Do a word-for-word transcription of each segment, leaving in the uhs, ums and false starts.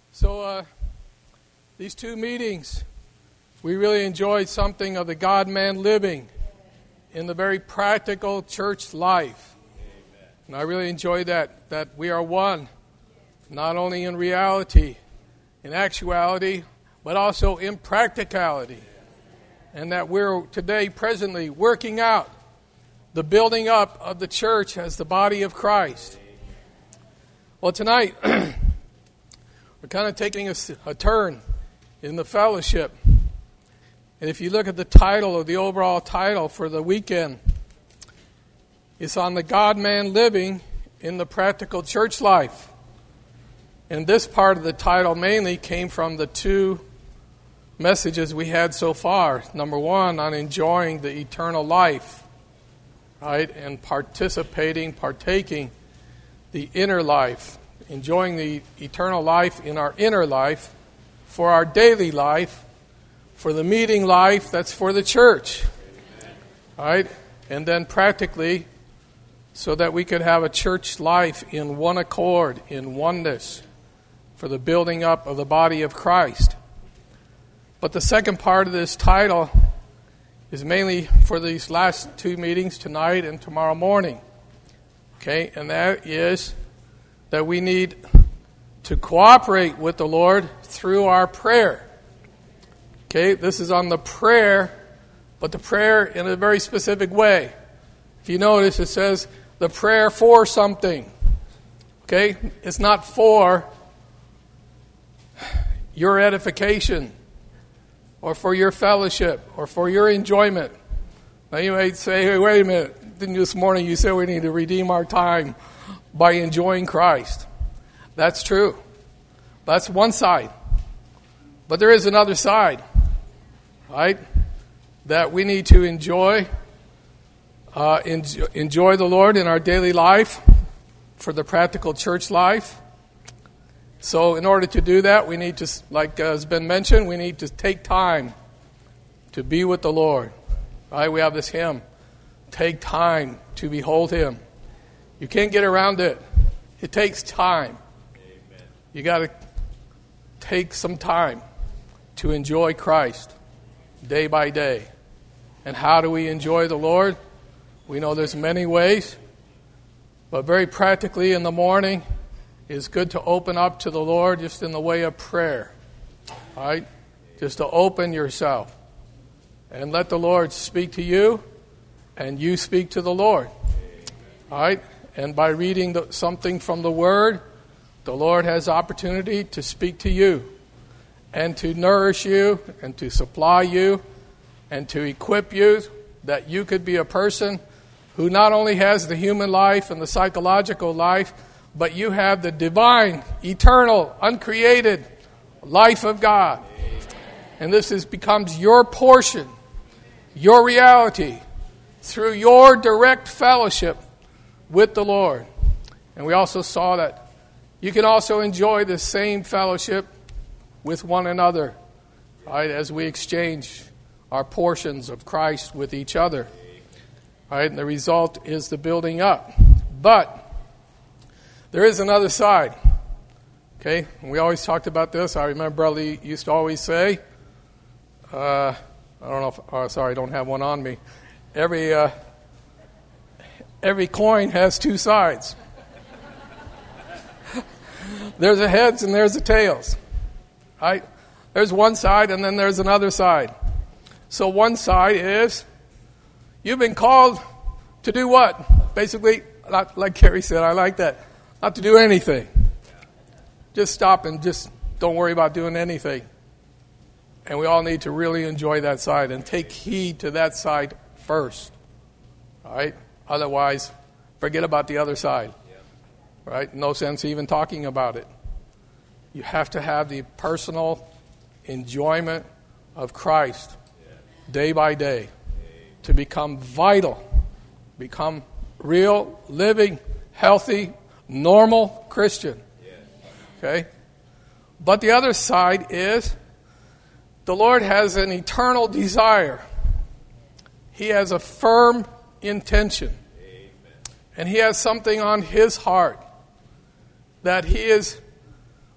So uh, these two meetings, we really enjoyed something of the God-man living in the very practical church life. Amen. And I really enjoyed that, that we are one, not only in reality, in actuality, but also in practicality. And that we're today presently working out the building up of the church as the body of Christ. Well, tonight, we're kind of taking a, a turn in the fellowship. And if you look at the title, or the overall title for the weekend, it's on the God-man living in the practical church life. And this part of the title mainly came from the two messages we had so far. Number one, on enjoying the eternal life, right? And participating, partaking the inner life. Enjoying the eternal life in our inner life, for our daily life, for the meeting life, that's for the church. All right? And then practically, so that we could have a church life in one accord, in oneness, for the building up of the body of Christ. But the second part of this title is mainly for these last two meetings, tonight and tomorrow morning. Okay? And that is that we need to cooperate with the Lord through our prayer. Okay, this is on the prayer, but the prayer in a very specific way. If you notice, it says the prayer for something. Okay, it's not for your edification or for your fellowship or for your enjoyment. Now you might say, hey, wait a minute, didn't this morning you said we need to redeem our time by enjoying Christ? That's true. That's one side. But there is another side, right? That we need to enjoy, uh, enjoy, enjoy the Lord in our daily life for the practical church life. So in order to do that, we need to, like has been mentioned, we need to take time to be with the Lord. Right? We have this hymn, take time to behold Him. You can't get around it. It takes time. Amen. You got to take some time to enjoy Christ day by day. And how do we enjoy the Lord? We know there's many ways, but very practically in the morning, it's good to open up to the Lord just in the way of prayer. All right? Just to open yourself and let the Lord speak to you and you speak to the Lord. All right? And by reading the, something from the Word, the Lord has opportunity to speak to you and to nourish you and to supply you and to equip you that you could be a person who not only has the human life and the psychological life, but you have the divine, eternal, uncreated life of God. And this is, becomes your portion, your reality, through your direct fellowship with the Lord. And we also saw that you can also enjoy the same fellowship with one another, right, as we exchange our portions of Christ with each other. Right, and the result is the building up. But there is another side. Okay, and we always talked about this. I remember Brother Lee used to always say, uh, I don't know if, oh, sorry, I don't have one on me. Every uh, every coin has two sides. There's a heads and there's a tails. Right? There's one side and then there's another side. So one side is you've been called to do what? Basically, not like Kerry said, I like that. Not to do anything. Just stop and just don't worry about doing anything. And we all need to really enjoy that side and take heed to that side first. All right? Otherwise, forget about the other side. Right? No sense even talking about it. You have to have the personal enjoyment of Christ day by day to become vital, become real, living, healthy, normal Christian. Okay? But the other side is the Lord has an eternal desire. He has a firm intention. And He has something on His heart that He is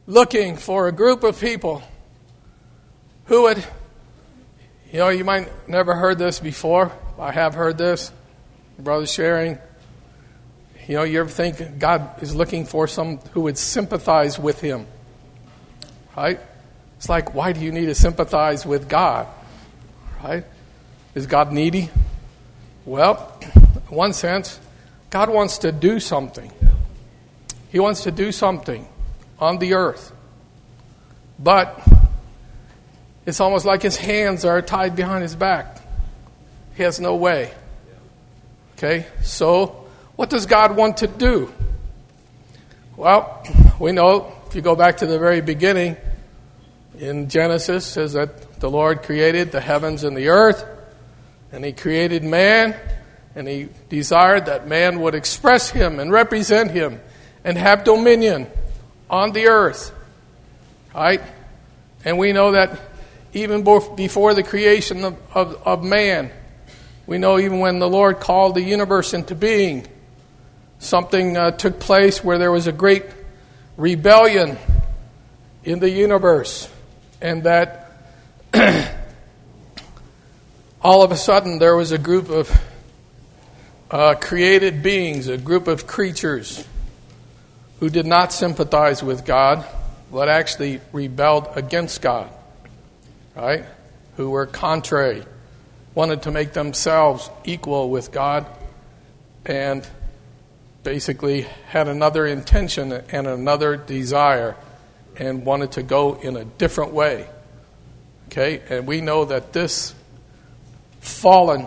looking for a group of people who would, you know, you might never heard this before. I have heard this, brother sharing. You know, you ever think God is looking for some who would sympathize with him, right? It's like, why do you need to sympathize with God, right? Is God needy? Well, in one sense, God wants to do something. He wants to do something on the earth. But it's almost like his hands are tied behind his back. He has no way. Okay, so what does God want to do? Well, we know, if you go back to the very beginning, in Genesis, it says that the Lord created the heavens and the earth, and he created man, and he desired that man would express him and represent him and have dominion on the earth. Right? And we know that even before the creation of, of, of man, we know even when the Lord called the universe into being, something uh, took place where there was a great rebellion in the universe. And that all of a sudden there was a group of uh, created beings, a group of creatures who did not sympathize with God, but actually rebelled against God, right? Who were contrary, wanted to make themselves equal with God, and basically had another intention and another desire and wanted to go in a different way. Okay? And we know that this fallen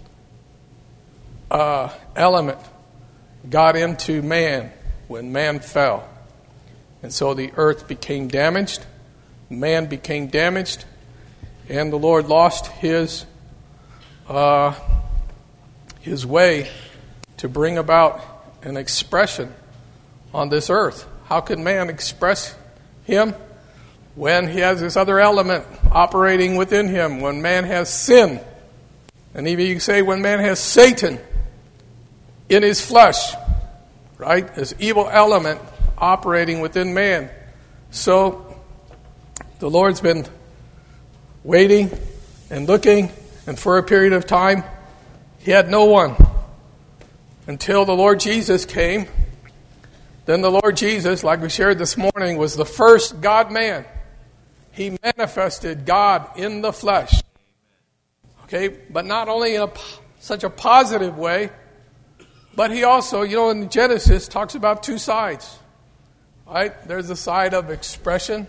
uh, element got into man when man fell. And so the earth became damaged, man became damaged, and the Lord lost his uh, his way to bring about an expression on this earth. How could man express him when he has this other element operating within him, when man has sin, and even you can say when man has Satan in his flesh, right? This evil element operating within man. So the Lord's been waiting and looking, and for a period of time he had no one until the Lord Jesus came. Then the Lord Jesus, like we shared this morning, was the first God-man. He manifested God in the flesh. Okay, but not only in a, such a positive way, but he also, you know, in Genesis, talks about two sides. Right? There's the side of expression.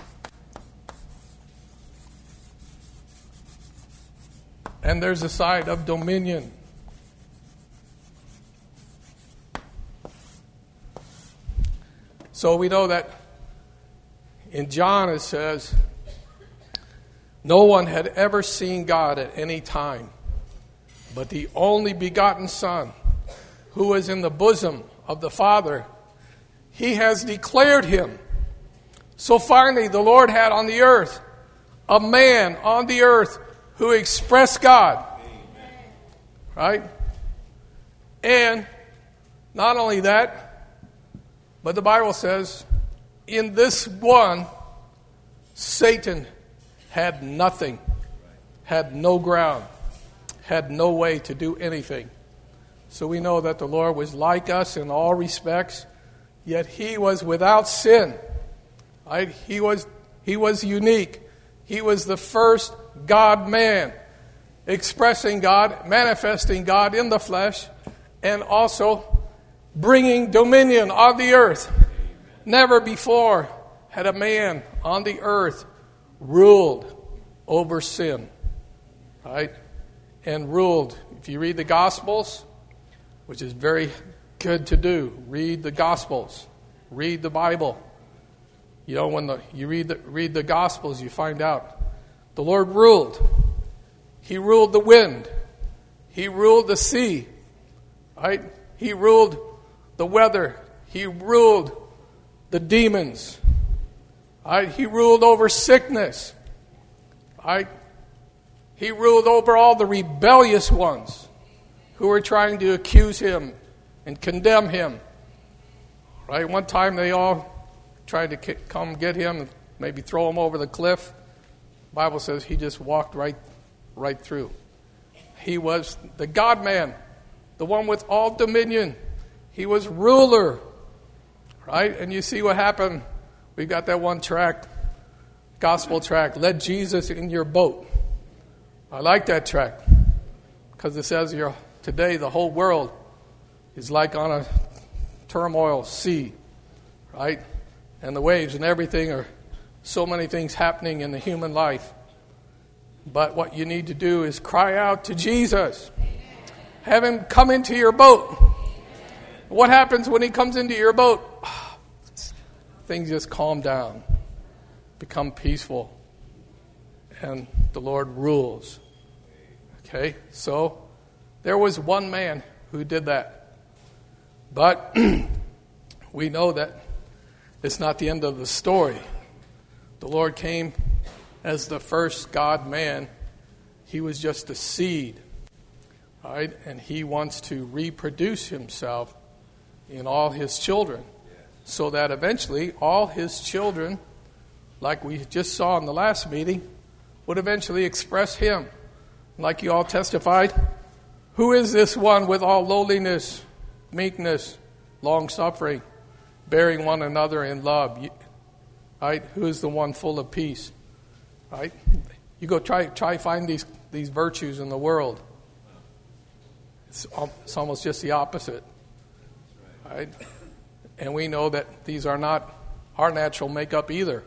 And there's the side of dominion. So we know that in John it says, no one had ever seen God at any time, but the only begotten Son, who is in the bosom of the Father, he has declared him. So finally the Lord had on the earth a man on the earth who expressed God. Right? And not only that, but the Bible says, in this one, Satan had nothing, had no ground, had no way to do anything. So we know that the Lord was like us in all respects, yet he was without sin. Right? He was, he was unique. He was the first God-man, expressing God, manifesting God in the flesh, and also bringing dominion on the earth. Never before had a man on the earth ruled over sin, right? And ruled. If you read the Gospels, which is very good to do, read the Gospels, read the Bible. You know, when the, you read the, read the Gospels, you find out the Lord ruled. He ruled the wind. He ruled the sea, right? He ruled the weather. He ruled the demons. Right? He ruled over sickness. Right? He ruled over all the rebellious ones who were trying to accuse him and condemn him. Right? One time they all tried to come get him and maybe throw him over the cliff. The Bible says he just walked right, right through. He was the God-man, the one with all dominion. He was ruler, right? And you see what happened. We got that one track, gospel track, Let Jesus in Your Boat. I like that track because it says here, today the whole world is like on a turmoil sea, right? And the waves and everything are so many things happening in the human life. But what you need to do is cry out to Jesus. Have him come into your boat. What happens when he comes into your boat? Things just calm down, become peaceful, and the Lord rules. Okay, so there was one man who did that. But we know that it's not the end of the story. The Lord came as the first God-man. He was just a seed, right? And he wants to reproduce himself in all his children so that eventually all his children, like we just saw in the last meeting, would eventually express him. Like you all testified, who is this one with all lowliness, meekness, long-suffering, bearing one another in love? Right? Who is the one full of peace? Right? You go try try find these these virtues in the world. It's, it's almost just the opposite. Right? And we know that these are not our natural makeup either.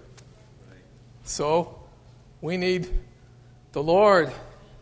So we need the Lord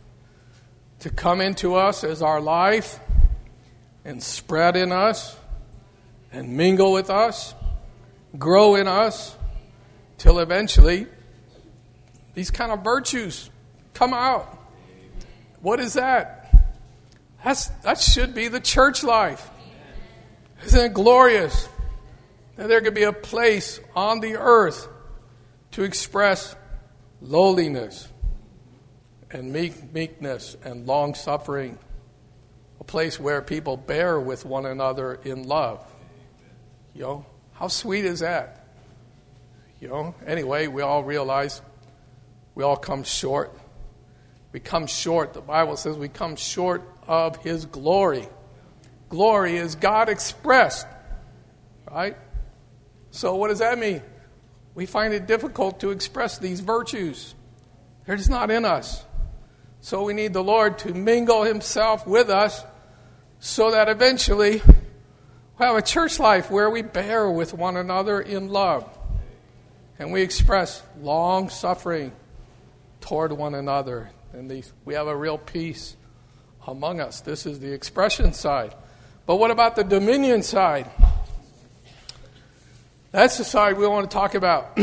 to come into us as our life and spread in us and mingle with us, grow in us, till eventually these kind of virtues come out. What is that? That's, that should be the church life. Isn't it glorious that there could be a place on the earth to express lowliness and meek, meekness and long-suffering, a place where people bear with one another in love. You know, how sweet is that? You know, anyway, we all realize we all come short. We come short. The Bible says we come short of His glory. Glory is God expressed, right? So what does that mean? We find it difficult to express these virtues. They're just not in us. So we need the Lord to mingle Himself with us so that eventually we'll have a church life where we bear with one another in love. And we express long suffering toward one another. And these, we have a real peace among us. This is the expression side. But what about the dominion side? That's the side we want to talk about.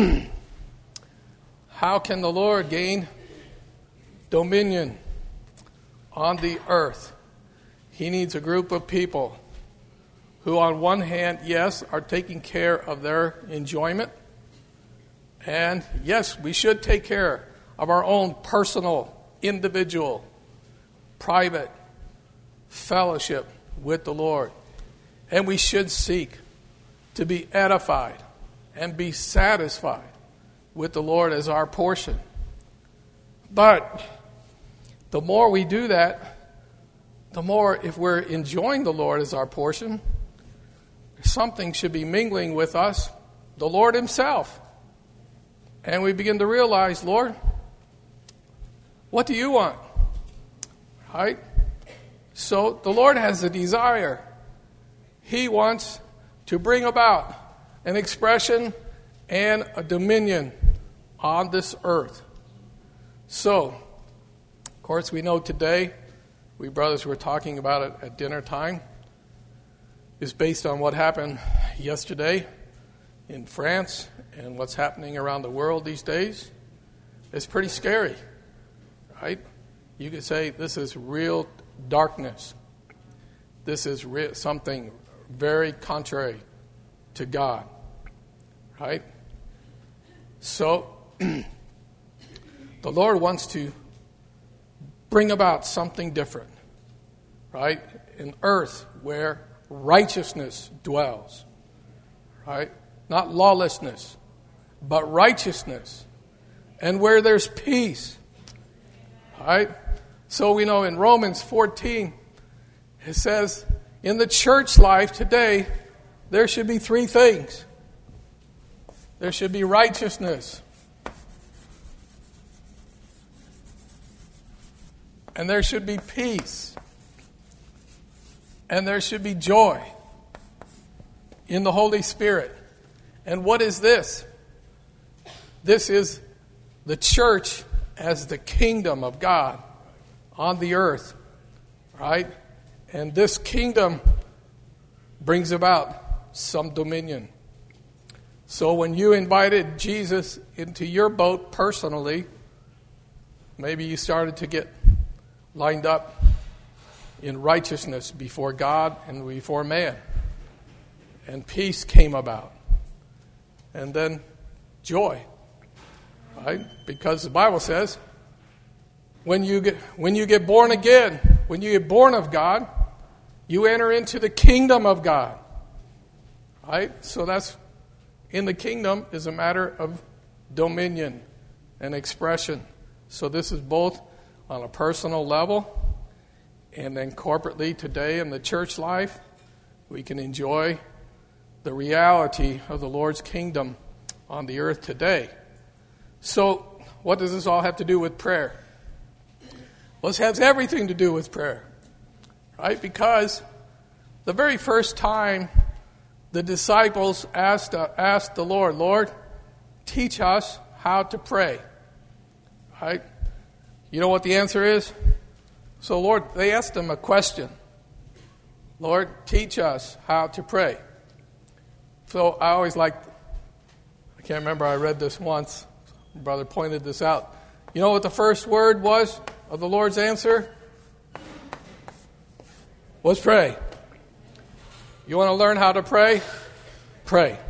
How can the Lord gain dominion on the earth? He needs a group of people who on one hand, yes, are taking care of their enjoyment. And yes, we should take care of our own personal, individual, private fellowship with the Lord. And we should seek to be edified and be satisfied with the Lord as our portion. But the more we do that, the more, if we're enjoying the Lord as our portion, something should be mingling with us, the Lord Himself. And we begin to realize, Lord, what do you want? Right? So the Lord has a desire. He wants to bring about an expression and a dominion on this earth. So, of course, we know today, we brothers were talking about it at dinner time, is based on what happened yesterday in France and what's happening around the world these days. It's pretty scary, right? You could say this is real darkness. This is re- something very contrary to God, right? So, the Lord wants to bring about something different, right? An earth where righteousness dwells, right? not lawlessness, but righteousness. And where there's peace. All right? So we know in Romans fourteen, it says, in the church life today, there should be three things. There should be righteousness. And there should be peace. And there should be joy in the Holy Spirit. And what is this? This is the church as the kingdom of God on the earth, right? And this kingdom brings about some dominion. So when you invited Jesus into your boat personally, maybe you started to get lined up in righteousness before God and before man. And peace came about. And then joy. Right? Because the Bible says, when you get when you get born again, when you get born of God, you enter into the kingdom of God. Right? So that's in the kingdom is a matter of dominion and expression. So this is both on a personal level and then corporately today in the church life, we can enjoy the reality of the Lord's kingdom on the earth today. So what does this all have to do with prayer? Well, this has everything to do with prayer, right? Because the very first time the disciples asked, uh, asked the Lord, Lord, teach us how to pray, right? You know what the answer is? So, Lord, they asked him a question. Lord, teach us how to pray. So I always like, I can't remember, I read this once. My brother pointed this out. You know what the first word was of the Lord's answer? Was pray. You want to learn how to pray? Pray.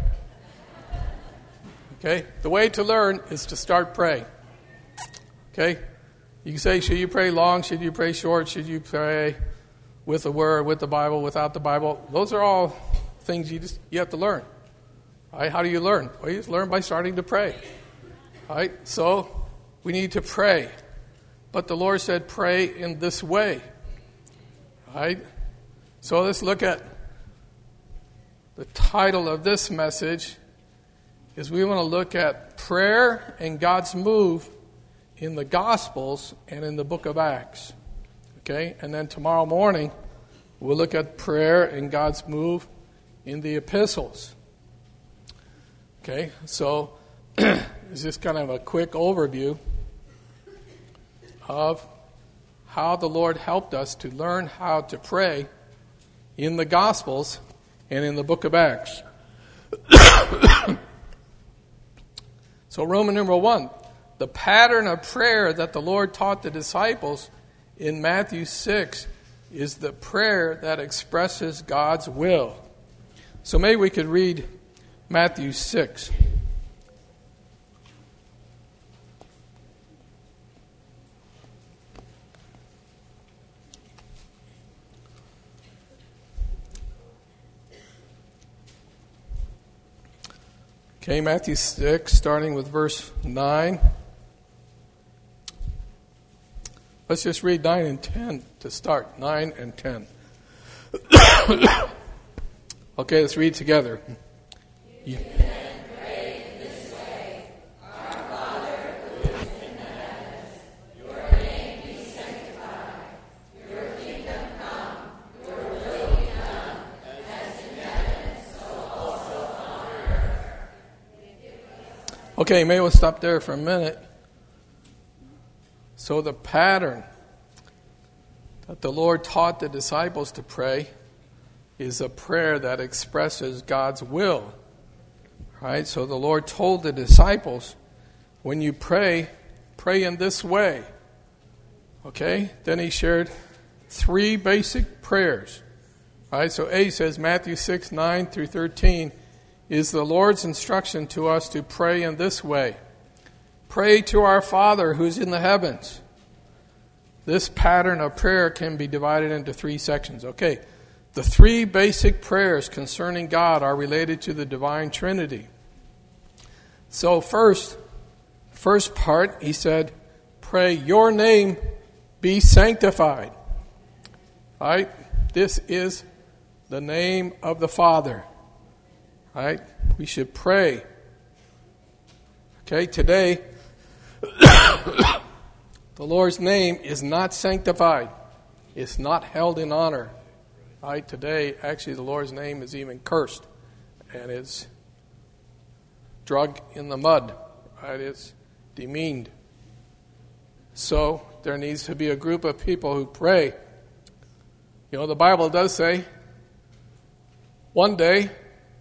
Okay? The way to learn is to start praying. Okay? You can say, should you pray long? Should you pray short? Should you pray with the Word, with the Bible, without the Bible? Those are all things you just you have to learn. Right? How do you learn? Well, you just learn by starting to pray. Right? So we need to pray. But the Lord said, pray in this way. Right? So let's look at the title of this message is we want to look at prayer and God's move in the Gospels and in the book of Acts. Okay? And then tomorrow morning, we'll look at prayer and God's move in the epistles. Okay? So, it's just kind of a quick overview of how the Lord helped us to learn how to pray in the Gospels and in the book of Acts. So, Roman numeral one. The pattern of prayer that the Lord taught the disciples in Matthew six is the prayer that expresses God's will. So maybe we could read Matthew six. Okay, Matthew six, starting with verse nine. Let's just read nine and ten to start. nine and ten. Okay, let's read together. You can pray in this way. Our Father who is in the heavens, your name be sanctified. Your kingdom come. Your will be done, as in heaven, so also on earth. Okay, maybe we'll stop there for a minute. So the pattern that the Lord taught the disciples to pray is a prayer that expresses God's will. Right? So the Lord told the disciples, when you pray, pray in this way. Okay? Then he shared three basic prayers. Right? So A says Matthew six, nine through thirteen is the Lord's instruction to us to pray in this way. Pray to our Father who's in the heavens. This pattern of prayer can be divided into three sections. Okay, The three basic prayers concerning God are related to the divine Trinity. So first, first part, he said, pray your name be sanctified. All right? This is the name of the Father. All right? We should pray. Okay, today, the Lord's name is not sanctified. It's not held in honor. All right? Today, actually, the Lord's name is even cursed. And it's drug in the mud. Right? It's demeaned. So there needs to be a group of people who pray. You know, the Bible does say, one day,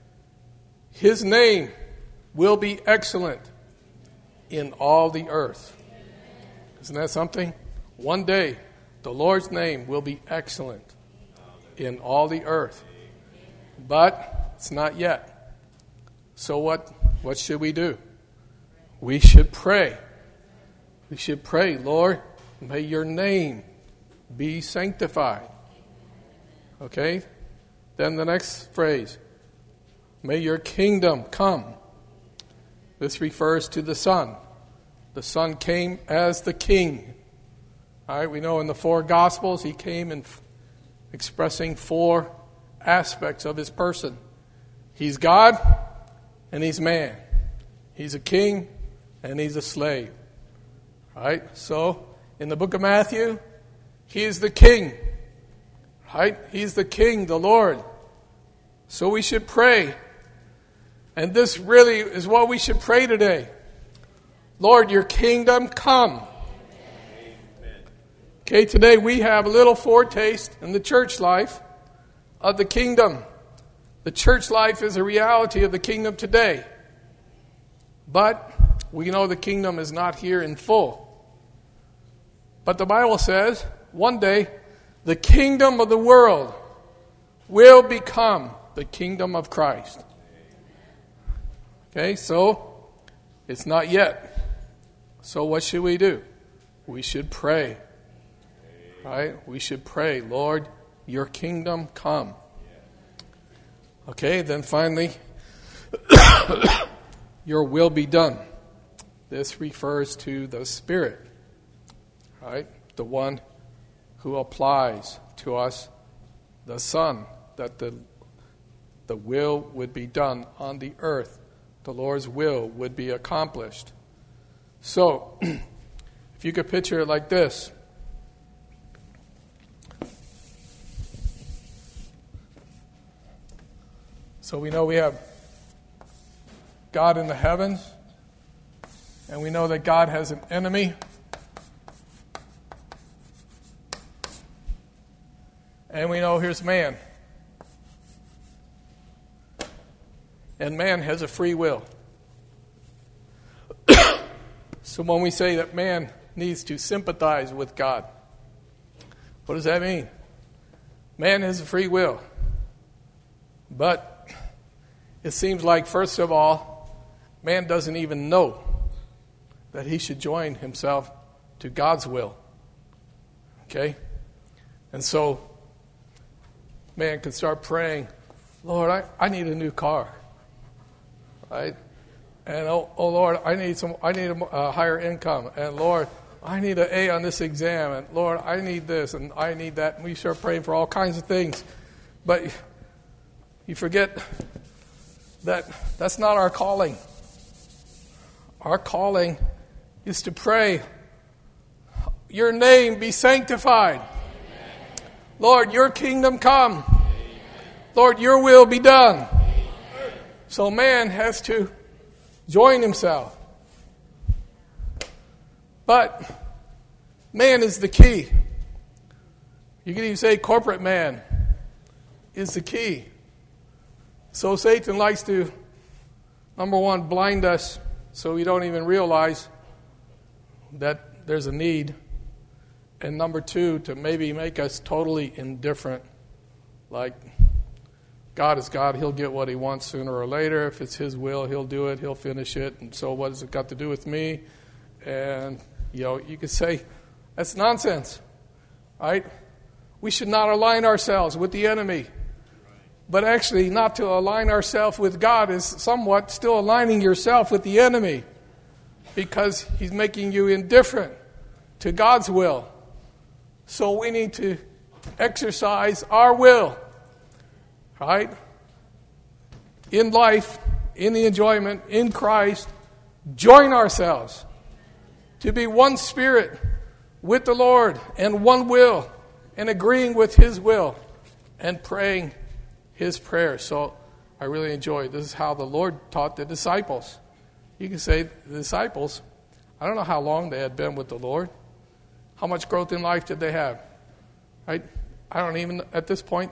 His name will be excellent in all the earth. Isn't that something? One day, the Lord's name will be excellent in all the earth. But it's not yet. So what, what should we do? We should pray. We should pray, Lord, may your name be sanctified. Okay? Then the next phrase, may your kingdom come. This refers to the Son. The Son came as the King. All right, we know in the four Gospels he came in f- expressing four aspects of his person. He's God and he's man. He's a king and he's a slave. All right, so in the book of Matthew, he is the King. Right? He's the King, the Lord. So we should pray. And this really is what we should pray today. Lord, your kingdom come. Amen. Okay, today we have a little foretaste in the church life of the kingdom. The church life is a reality of the kingdom today. But we know the kingdom is not here in full. But the Bible says one day the kingdom of the world will become the kingdom of Christ. Okay, so it's not yet. So what should we do? We should pray. Right? We should pray, Lord, your kingdom come. Okay, then finally, your will be done. This refers to the Spirit. Right? The one who applies to us, the Son, that the, the will would be done on the earth. The Lord's will would be accomplished. So, if you could picture it like this. So we know we have God in the heavens, and we know that God has an enemy. And we know here's man. And man has a free will. So when we say that man needs to sympathize with God, what does that mean? Man has a free will. But it seems like, first of all, man doesn't even know that he should join himself to God's will. Okay? And so man can start praying, Lord, I, I need a new car. Right? And oh, oh Lord, I need some. I need a uh, higher income. And Lord, I need an A on this exam. And Lord, I need this and I need that. And we start praying for all kinds of things. But you forget that that's not our calling. Our calling is to pray, your name be sanctified. Amen. Lord, your kingdom come. Amen. Lord, your will be done. Amen. So man has to join himself. But man is the key. You can even say corporate man is the key. So Satan likes to, number one, blind us so we don't even realize that there's a need. And number two, to maybe make us totally indifferent. Like, God is God. He'll get what he wants sooner or later. If it's his will, he'll do it. He'll finish it. And so what has it got to do with me? And, you know, you could say, that's nonsense. Right? We should not align ourselves with the enemy. But actually, not to align ourselves with God is somewhat still aligning yourself with the enemy, because he's making you indifferent to God's will. So we need to exercise our will, right? In life, in the enjoyment, in Christ, join ourselves to be one spirit with the Lord and one will, and agreeing with his will and praying his prayers. So I really enjoy, this is how the Lord taught the disciples. You can say the disciples, I don't know how long they had been with the Lord. How much growth in life did they have? Right? I don't even, at this point,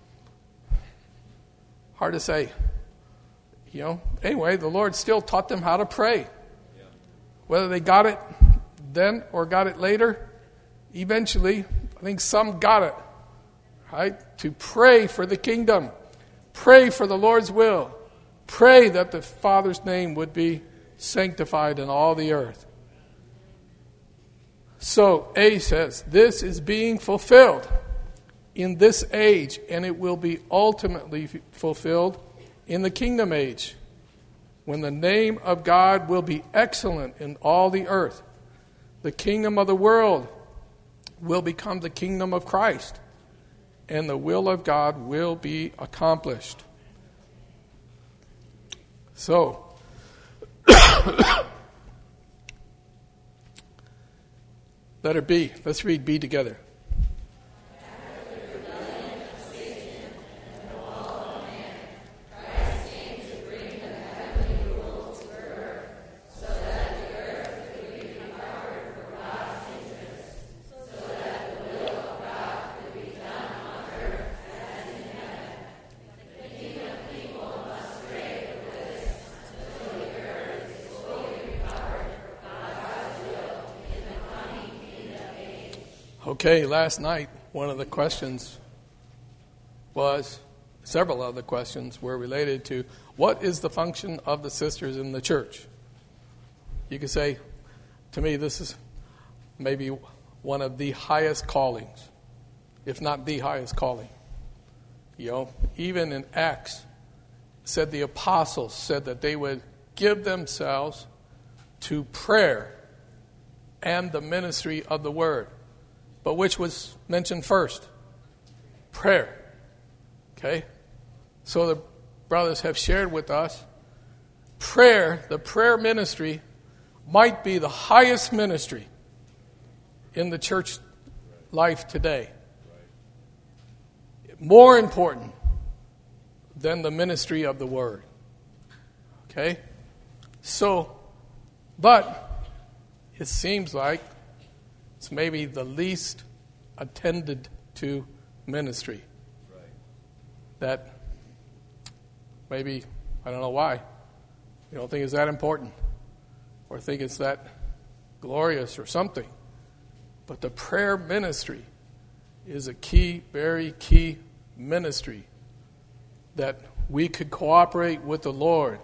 hard to say. You know, anyway, the Lord still taught them how to pray. Whether they got it then or got it later, eventually, I think some got it. Right? To pray for the kingdom. Pray for the Lord's will. Pray that the Father's name would be sanctified in all the earth. So, A says, this is being fulfilled in this age, and it will be ultimately fulfilled in the kingdom age, when the name of God will be excellent in all the earth. The kingdom of the world will become the kingdom of Christ, and the will of God will be accomplished. So, letter B. Let's read B together. Okay, last night, one of the questions was, several of the questions were related to, what is the function of the sisters in the church? You could say, to me, this is maybe one of the highest callings, if not the highest calling. You know, even in Acts, said the apostles said that they would give themselves to prayer and the ministry of the word. But which was mentioned first? Prayer. Okay? So the brothers have shared with us, prayer, the prayer ministry, might be the highest ministry in the church life today. More important than the ministry of the word. Okay? So, but it seems like it's maybe the least attended to ministry. Right. That maybe, I don't know why, you don't think it's that important or think it's that glorious or something. But the prayer ministry is a key, very key ministry that we could cooperate with the Lord.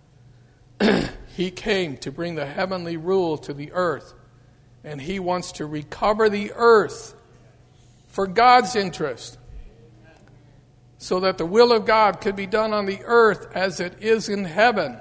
He came to bring the heavenly rule to the earth. And he wants to recover the earth for God's interest, so that the will of God could be done on the earth as it is in heaven.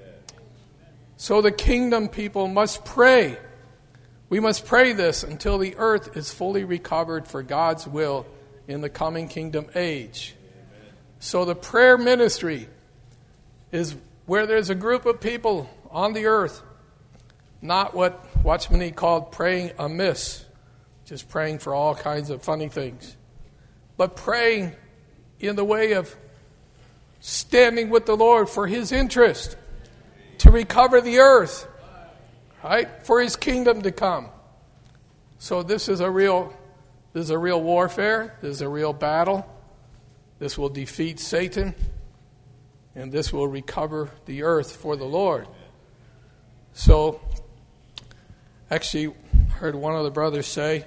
So the kingdom people must pray. We must pray this until the earth is fully recovered for God's will in the coming kingdom age. So the prayer ministry is where there's a group of people on the earth, not what Watchman Nee called praying amiss, just praying for all kinds of funny things, but praying in the way of standing with the Lord for his interest, to recover the earth, right, for his kingdom to come. So this is a real, this is a real warfare. This is a real battle. This will defeat Satan, and this will recover the earth for the Lord. So, actually, heard one of the brothers say,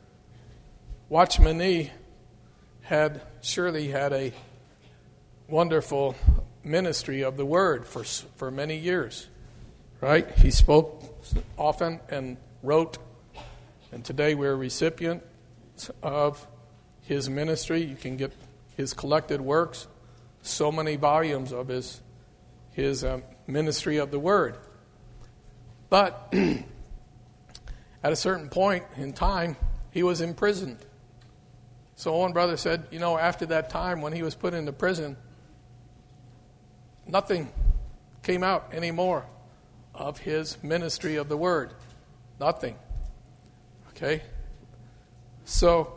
Watchman Nee had surely had a wonderful ministry of the word for for many years, right? He spoke often and wrote, and today we're a recipient of his ministry. You can get his collected works so many volumes of his, his um, ministry of the Word. But at a certain point in time, he was imprisoned. So one brother said, you know, after that time when he was put into prison, nothing came out anymore of his ministry of the Word. Nothing. Okay? So,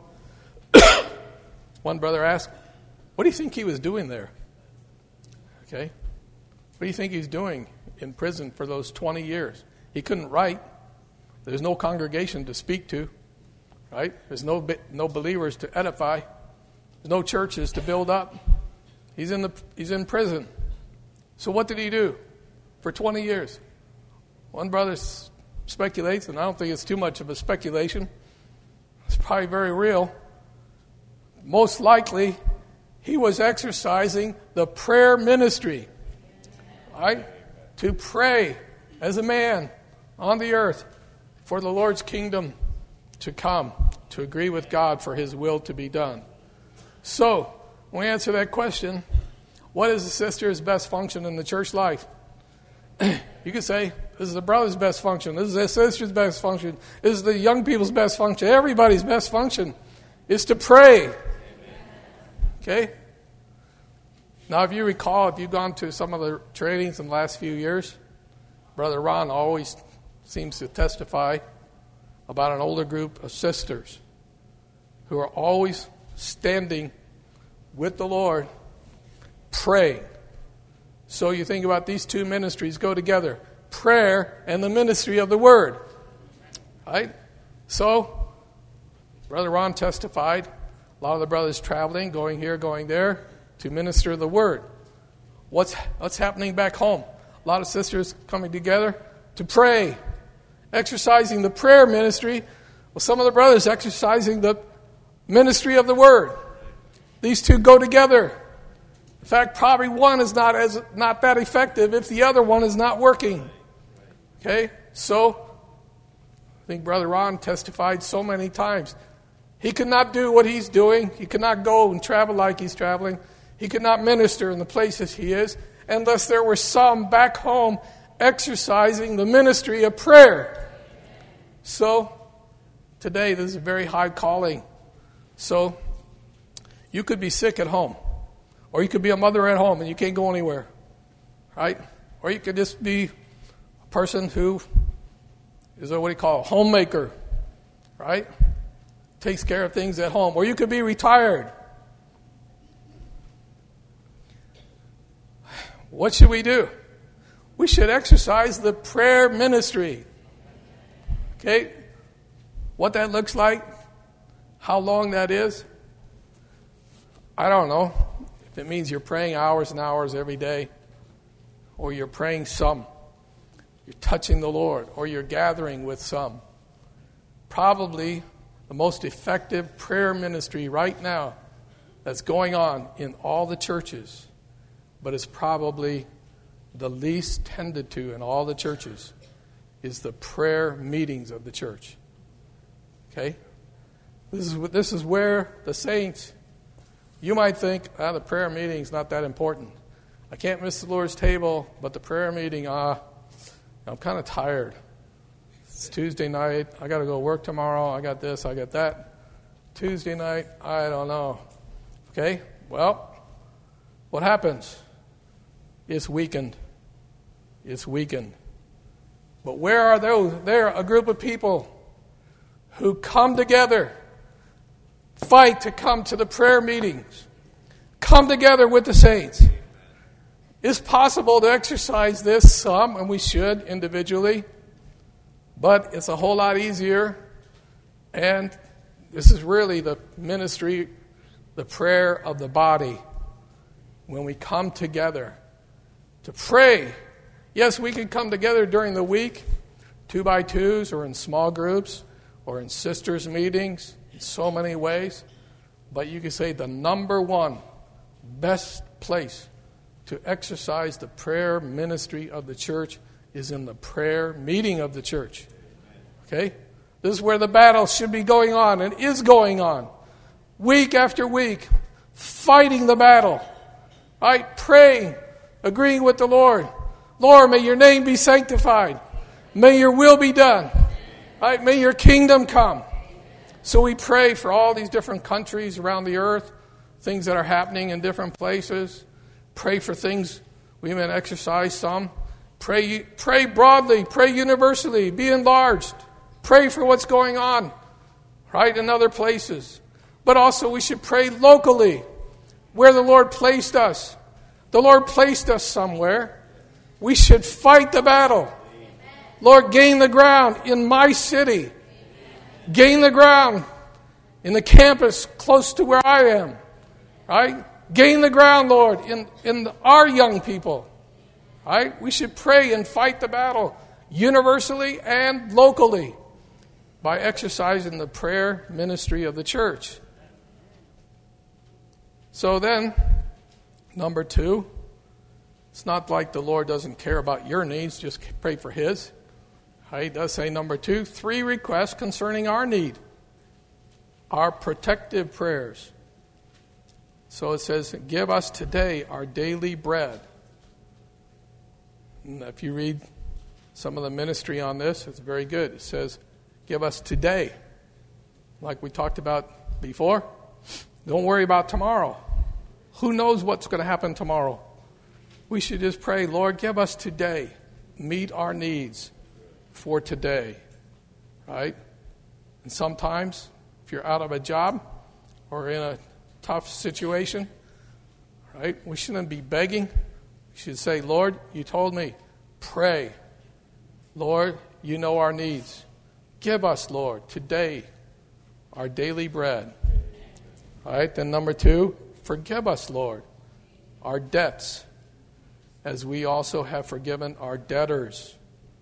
one brother asked, what do you think he was doing there? Okay? What do you think he's doing in prison for those twenty years? He couldn't write. There's no congregation to speak to. Right? There's no no believers to edify. There's no churches to build up. He's in the he's in prison. So what did he do for twenty years? One brother speculates, and I don't think it's too much of a speculation. It's probably very real. Most likely, he was exercising the prayer ministry. Right? To pray as a man on the earth for the Lord's kingdom to come, to agree with God for His will to be done. So, when we answer that question, what is the sister's best function in the church life? You could say, this is the brother's best function, this is the sister's best function, this is the young people's best function, everybody's best function is to pray. Okay? Now, if you recall, if you've gone to some of the trainings in the last few years, Brother Ron always seems to testify about an older group of sisters who are always standing with the Lord, praying. So you think about these two ministries go together, prayer and the ministry of the Word. Right? So, Brother Ron testified, a lot of the brothers traveling, going here, going there, to minister the Word. What's, what's happening back home? A lot of sisters coming together to pray, exercising the prayer ministry. Well, some of the brothers exercising the ministry of the Word. These two go together. In fact, probably one is not as not that effective if the other one is not working. Okay? So, I think Brother Ron testified so many times. He could not do what he's doing. He could not go and travel like he's traveling. He could not minister in the places he is unless there were some back home exercising the ministry of prayer. So, today this is a very high calling. So, you could be sick at home. Or you could be a mother at home and you can't go anywhere. Right? Or you could just be a person who is a, what do you call, a homemaker. Right? Takes care of things at home. Or you could be retired. What should we do? We should exercise the prayer ministry. Okay? What that looks like, how long that is, I don't know. If it means you're praying hours and hours every day, or you're praying some, you're touching the Lord, or you're gathering with some. Probably the most effective prayer ministry right now that's going on in all the churches, but it's probably the least tended to in all the churches, is the prayer meetings of the church. Okay? This is this is where the saints, you might think, ah, the prayer meeting's not that important. I can't miss the Lord's table, but the prayer meeting, ah, I'm kind of tired. It's Tuesday night. I got to go work tomorrow. I got this, I got that. Tuesday night, I don't know. Okay? Well, what happens? It's weakened. It's weakened. But where are those? They're a group of people who come together, fight to come to the prayer meetings, come together with the saints. It's possible to exercise this some, and we should individually, but it's a whole lot easier, and this is really the ministry, the prayer of the body, when we come together to pray. Yes, we can come together during the week, two by twos, or in small groups, or in sisters' meetings, in so many ways. But you can say the number one best place to exercise the prayer ministry of the church is in the prayer meeting of the church. Okay? This is where the battle should be going on, and is going on. Week after week, fighting the battle. Right? Praying, agreeing with the Lord. Lord, may your name be sanctified. May your will be done. Right? May your kingdom come. So we pray for all these different countries around the earth, things that are happening in different places. Pray for things we may exercise some. Pray, pray broadly. Pray universally. Be enlarged. Pray for what's going on, right, in other places. But also we should pray locally, where the Lord placed us. The Lord placed us somewhere. We should fight the battle. Lord, gain the ground in my city. Gain the ground in the campus close to where I am. Right? Gain the ground, Lord, in, in our young people. Right? We should pray and fight the battle universally and locally by exercising the prayer ministry of the church. So then, number two, it's not like the Lord doesn't care about your needs, just pray for His. He does say, number two, three requests concerning our need, our protective prayers. So it says, give us today our daily bread. And if you read some of the ministry on this, it's very good. It says, give us today. Like we talked about before, don't worry about tomorrow. Who knows what's going to happen tomorrow? We should just pray, Lord, give us today. Meet our needs for today, right? And sometimes, if you're out of a job or in a tough situation, right, we shouldn't be begging. We should say, Lord, you told me, pray. Lord, you know our needs. Give us, Lord, today our daily bread. All right, then number two, forgive us, Lord, our debts, as we also have forgiven our debtors.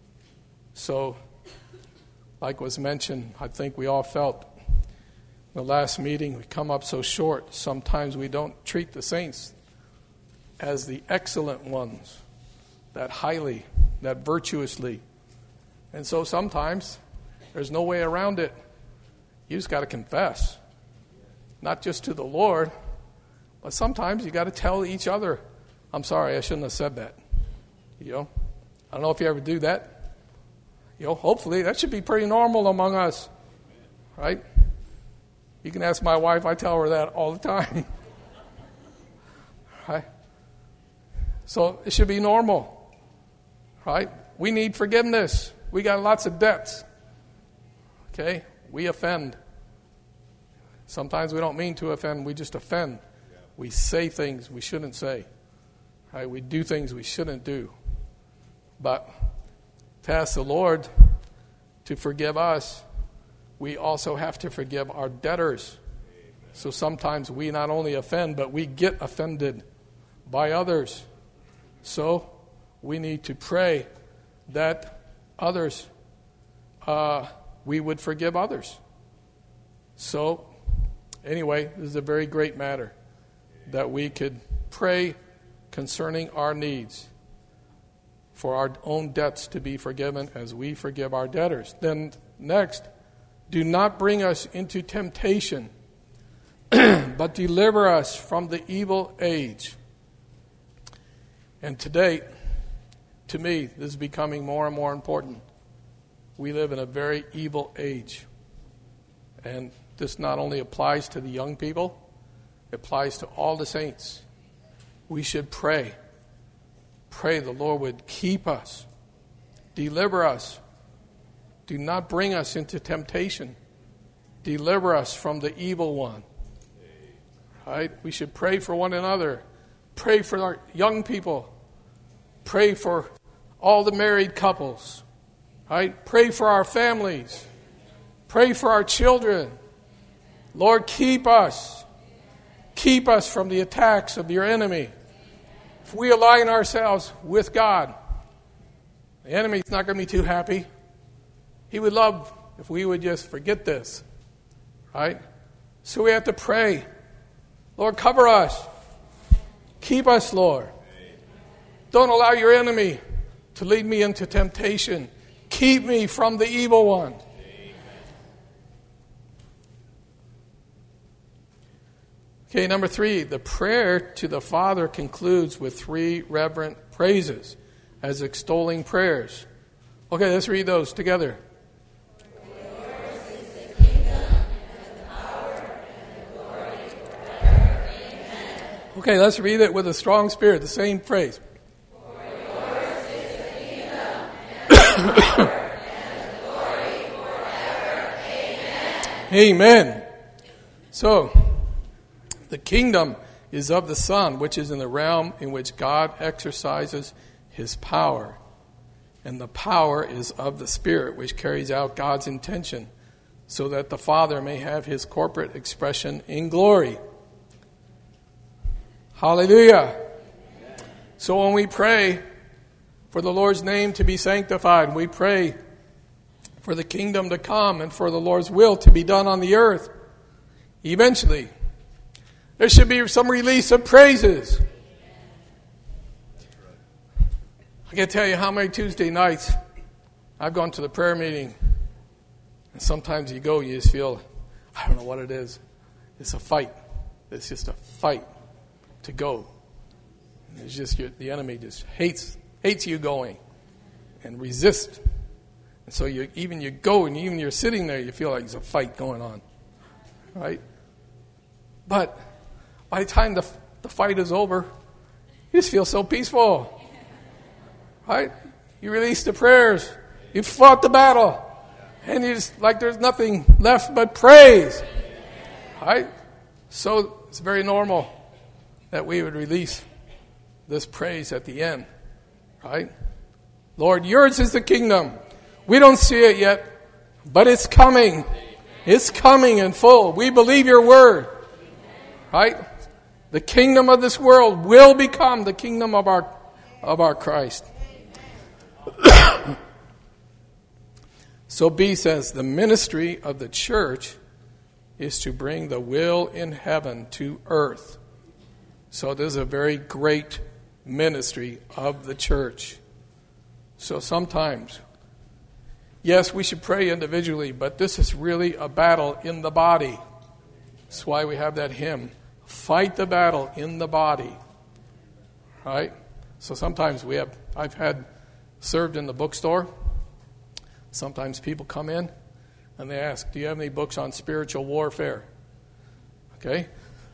So, like was mentioned, I think we all felt in the last meeting, we come up so short. Sometimes we don't treat the saints as the excellent ones, that highly, that virtuously. And so sometimes there's no way around it. You just got to confess, not just to the Lord, but sometimes you got to tell each other, I'm sorry, I shouldn't have said that. You know, I don't know if you ever do that. You know, hopefully that should be pretty normal among us, right? You can ask my wife, I tell her that all the time. Right? So it should be normal, right? We need forgiveness. We got lots of debts. Okay? We offend. Sometimes we don't mean to offend, we just offend. We say things we shouldn't say. Right? We do things we shouldn't do. But to ask the Lord to forgive us, we also have to forgive our debtors. So sometimes we not only offend, but we get offended by others. So we need to pray that others, uh, we would forgive others. So anyway, this is a very great matter that we could pray concerning our needs, for our own debts to be forgiven as we forgive our debtors. Then next, do not bring us into temptation, but deliver us from the evil age. And today, to me, this is becoming more and more important. We live in a very evil age. And this not only applies to the young people, it applies to all the saints. We should pray. Pray the Lord would keep us, deliver us. Do not bring us into temptation. Deliver us from the evil one. Right? We should pray for one another. Pray for our young people. Pray for all the married couples. Right? Pray for our families. Pray for our children. Lord, keep us. Keep us from the attacks of your enemy. If we align ourselves with God, the enemy's not going to be too happy. He would love if we would just forget this. Right? So we have to pray. Lord, cover us. Keep us, Lord. Don't allow your enemy to lead me into temptation. Keep me from the evil one. Okay, number three, the prayer to the Father concludes with three reverent praises as extolling prayers. Okay, let's read those together. Okay, let's read it with a strong spirit, the same phrase. For yours is the kingdom and the power and the glory forever. Amen. Amen. So, the kingdom is of the Son, which is in the realm in which God exercises his power. And the power is of the Spirit, which carries out God's intention, so that the Father may have his corporate expression in glory. Hallelujah. So when we pray for the Lord's name to be sanctified, we pray for the kingdom to come and for the Lord's will to be done on the earth. Eventually, there should be some release of praises. I can't tell you how many Tuesday nights I've gone to the prayer meeting, and sometimes you go, you just feel, I don't know what it is. It's a fight. It's just a fight to go. It's just your, the enemy just hates hates you going and resist. And so you even you go and even you're sitting there, you feel like there's a fight going on, right? But by the time the the fight is over, you just feel so peaceful, right? You release the prayers, you fought the battle, and you just like there's nothing left but praise, right? So it's very normal that we would release this praise at the end, right? Lord, yours is the kingdom. We don't see it yet, but it's coming. It's coming in full. We believe your word, right? The kingdom of this world will become the kingdom of our of our Christ. So B says, the ministry of the church is to bring the will in heaven to earth. So this is a very great ministry of the church. So sometimes, yes, we should pray individually, but this is really a battle in the body. That's why we have that hymn, fight the battle in the body. Right? So sometimes we have, I've had served in the bookstore. Sometimes people come in and they ask, do you have any books on spiritual warfare? Okay?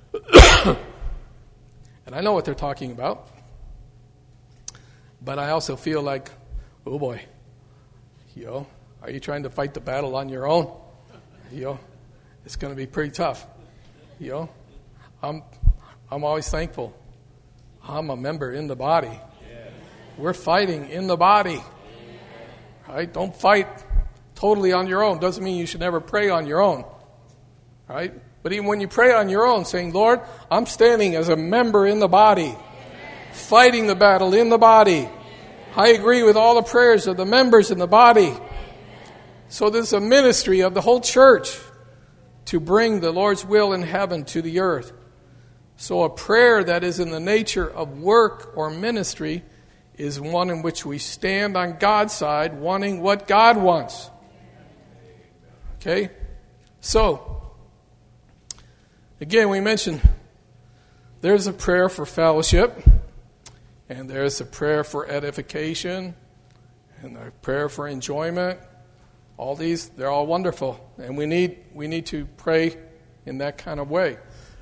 And I know what they're talking about. But I also feel like, oh boy, you know, are you trying to fight the battle on your own? You know, it's going to be pretty tough. You know, I'm, I'm always thankful. I'm a member in the body. We're fighting in the body. Right? Don't fight totally on your own. Doesn't mean you should never pray on your own. Right? But even when you pray on your own, saying, Lord, I'm standing as a member in the body, fighting the battle in the body. I agree with all the prayers of the members in the body. So this is a ministry of the whole church to bring the Lord's will in heaven to the earth. So a prayer that is in the nature of work or ministry is one in which we stand on God's side, wanting what God wants. Okay? So, again, we mentioned there's a prayer for fellowship, and there's a prayer for edification, and a prayer for enjoyment. All these, they're all wonderful, and we need we need to pray in that kind of way.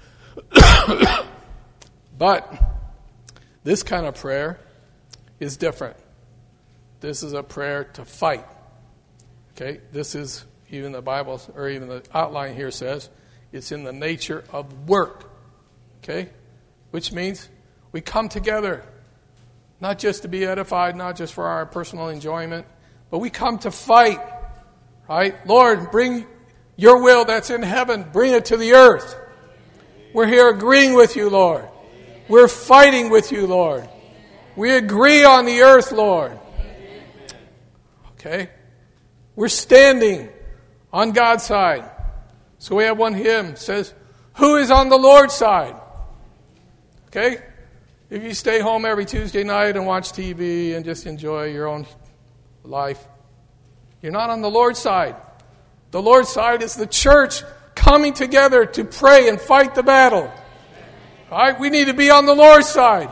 But this kind of prayer is different. This is a prayer to fight. Okay? This is, even the Bible, or even the outline here says, it's in the nature of work. Okay? Which means we come together, not just to be edified, not just for our personal enjoyment, but we come to fight. Right? Lord, bring your will that's in heaven, bring it to the earth. We're here agreeing with you, Lord. We're fighting with you, Lord. We agree on the earth, Lord. Okay? We're standing on God's side. So we have one hymn that says, who is on the Lord's side? Okay? If you stay home every Tuesday night and watch T V and just enjoy your own life, you're not on the Lord's side. The Lord's side is the church coming together to pray and fight the battle. All right? We need to be on the Lord's side.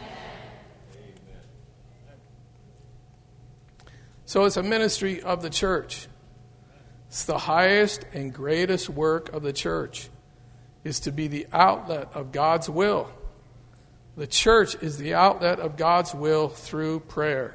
So it's a ministry of the church. It's the highest and greatest work of the church is to be the outlet of God's will. The church is the outlet of God's will through prayer.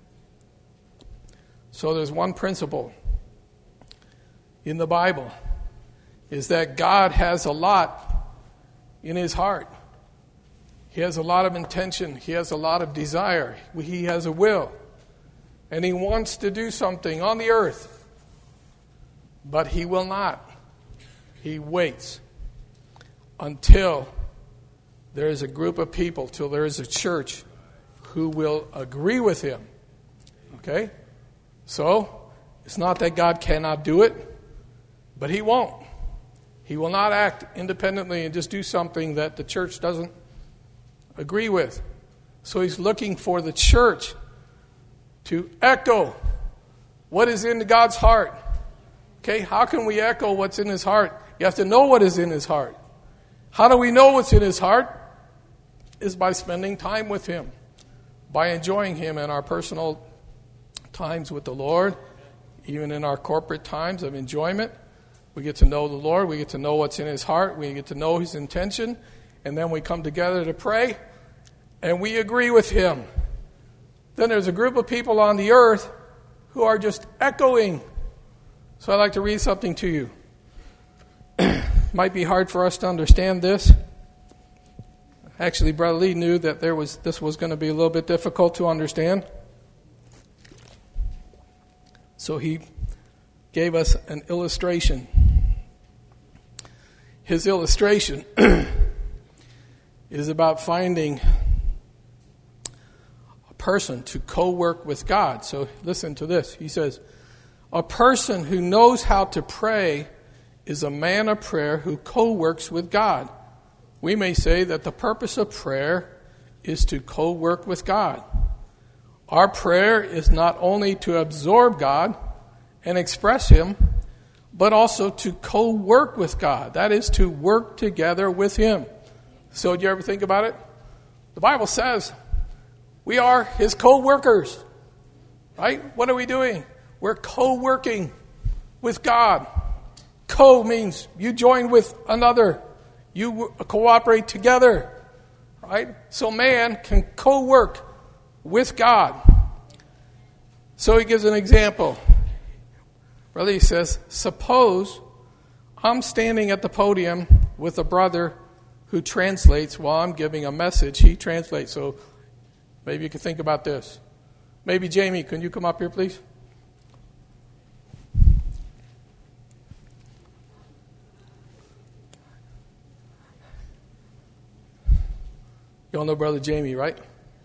So there's one principle in the Bible is that God has a lot in his heart. He has a lot of intention. He has a lot of desire. He has a will. And he wants to do something on the earth. But he will not. He waits until there is a group of people, till there is a church who will agree with him. Okay? So, it's not that God cannot do it, but he won't. He will not act independently and just do something that the church doesn't agree with. So he's looking for the church to echo what is in God's heart. Okay, how can we echo what's in his heart? You have to know what is in his heart. How do we know what's in his heart? Is by spending time with him, by enjoying him in our personal times with the Lord, even in our corporate times of enjoyment. We get to know the Lord, we get to know what's in his heart, we get to know his intention, and then we come together to pray, and we agree with him. Then there's a group of people on the earth who are just echoing. So I'd like to read something to you. Might be hard for us to understand this. Actually, Brother Lee knew that there was this was going to be a little bit difficult to understand. So he gave us an illustration. His illustration is about finding person to co-work with God. So listen to this. He says, a person who knows how to pray is a man of prayer who co-works with God. We may say that the purpose of prayer is to co-work with God. Our prayer is not only to absorb God and express him, but also to co-work with God. That is to work together with him. So do you ever think about it? The Bible says we are his co-workers, right? What are we doing? We're co-working with God. Co means you join with another. You cooperate together, right? So man can co-work with God. So he gives an example. Really, he says, suppose I'm standing at the podium with a brother who translates while I'm giving a message. He translates. So maybe you can think about this. Maybe Jamie, can you come up here, please? You all know Brother Jamie, right?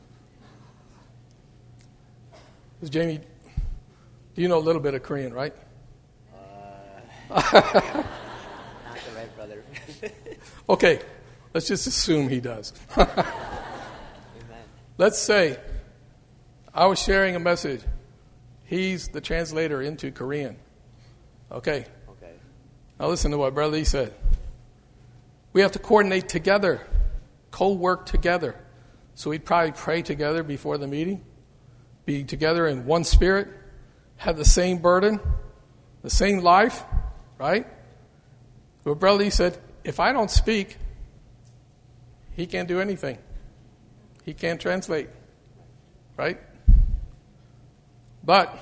Is Jamie, do you know a little bit of Korean, right? Uh, not the right brother. Okay, let's just assume he does. Amen. Let's say I was sharing a message. He's the translator into Korean. Okay. Okay. Now listen to what Brother Lee said. We have to coordinate together, co-work together. So we'd probably pray together before the meeting, be together in one spirit, have the same burden, the same life, right? But Brother Lee said, if I don't speak, he can't do anything. He can't translate, right? But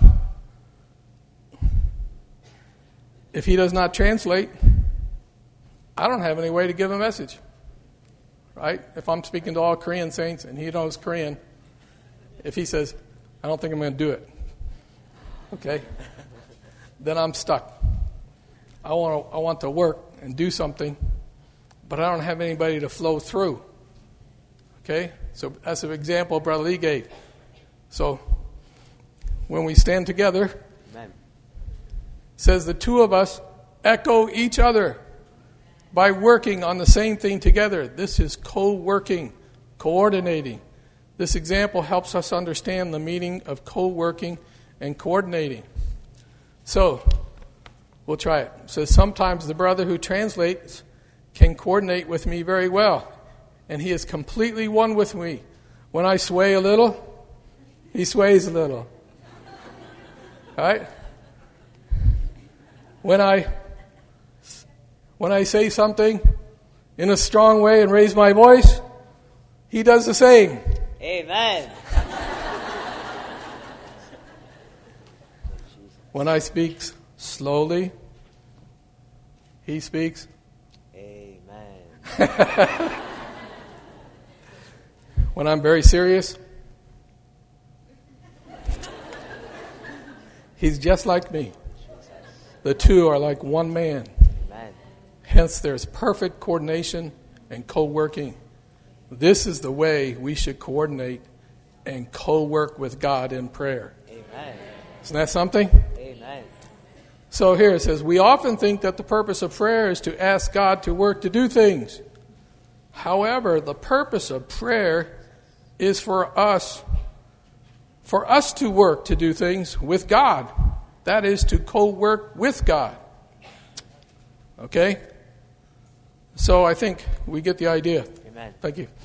if he does not translate, I don't have any way to give a message, right? If I'm speaking to all Korean saints and he knows Korean, if he says, I don't think I'm going to do it, okay, then I'm stuck. I want to, I want to work and do something, but I don't have anybody to flow through, okay? So that's an example Brother Lee gave. So when we stand together, Amen. Says the two of us echo each other by working on the same thing together. This is co-working, coordinating. This example helps us understand the meaning of co-working and coordinating. So, we'll try it. So sometimes the brother who translates can coordinate with me very well. and he is completely one with me. When I sway a little, he sways a little. Right? When I when I say something in a strong way and raise my voice, he does the same. Amen. When I speak slowly, he speaks. Amen. When I'm very serious, he's just like me. The two are like one man. Amen. Hence, there's perfect coordination and co-working. This is the way we should coordinate and co-work with God in prayer. Amen. Isn't that something? Amen. So here it says, we often think that the purpose of prayer is to ask God to work to do things. However, the purpose of prayer is for us, for us to work to do things with God. That is to co-work with God. Okay? So I think we get the idea. Amen. Thank you.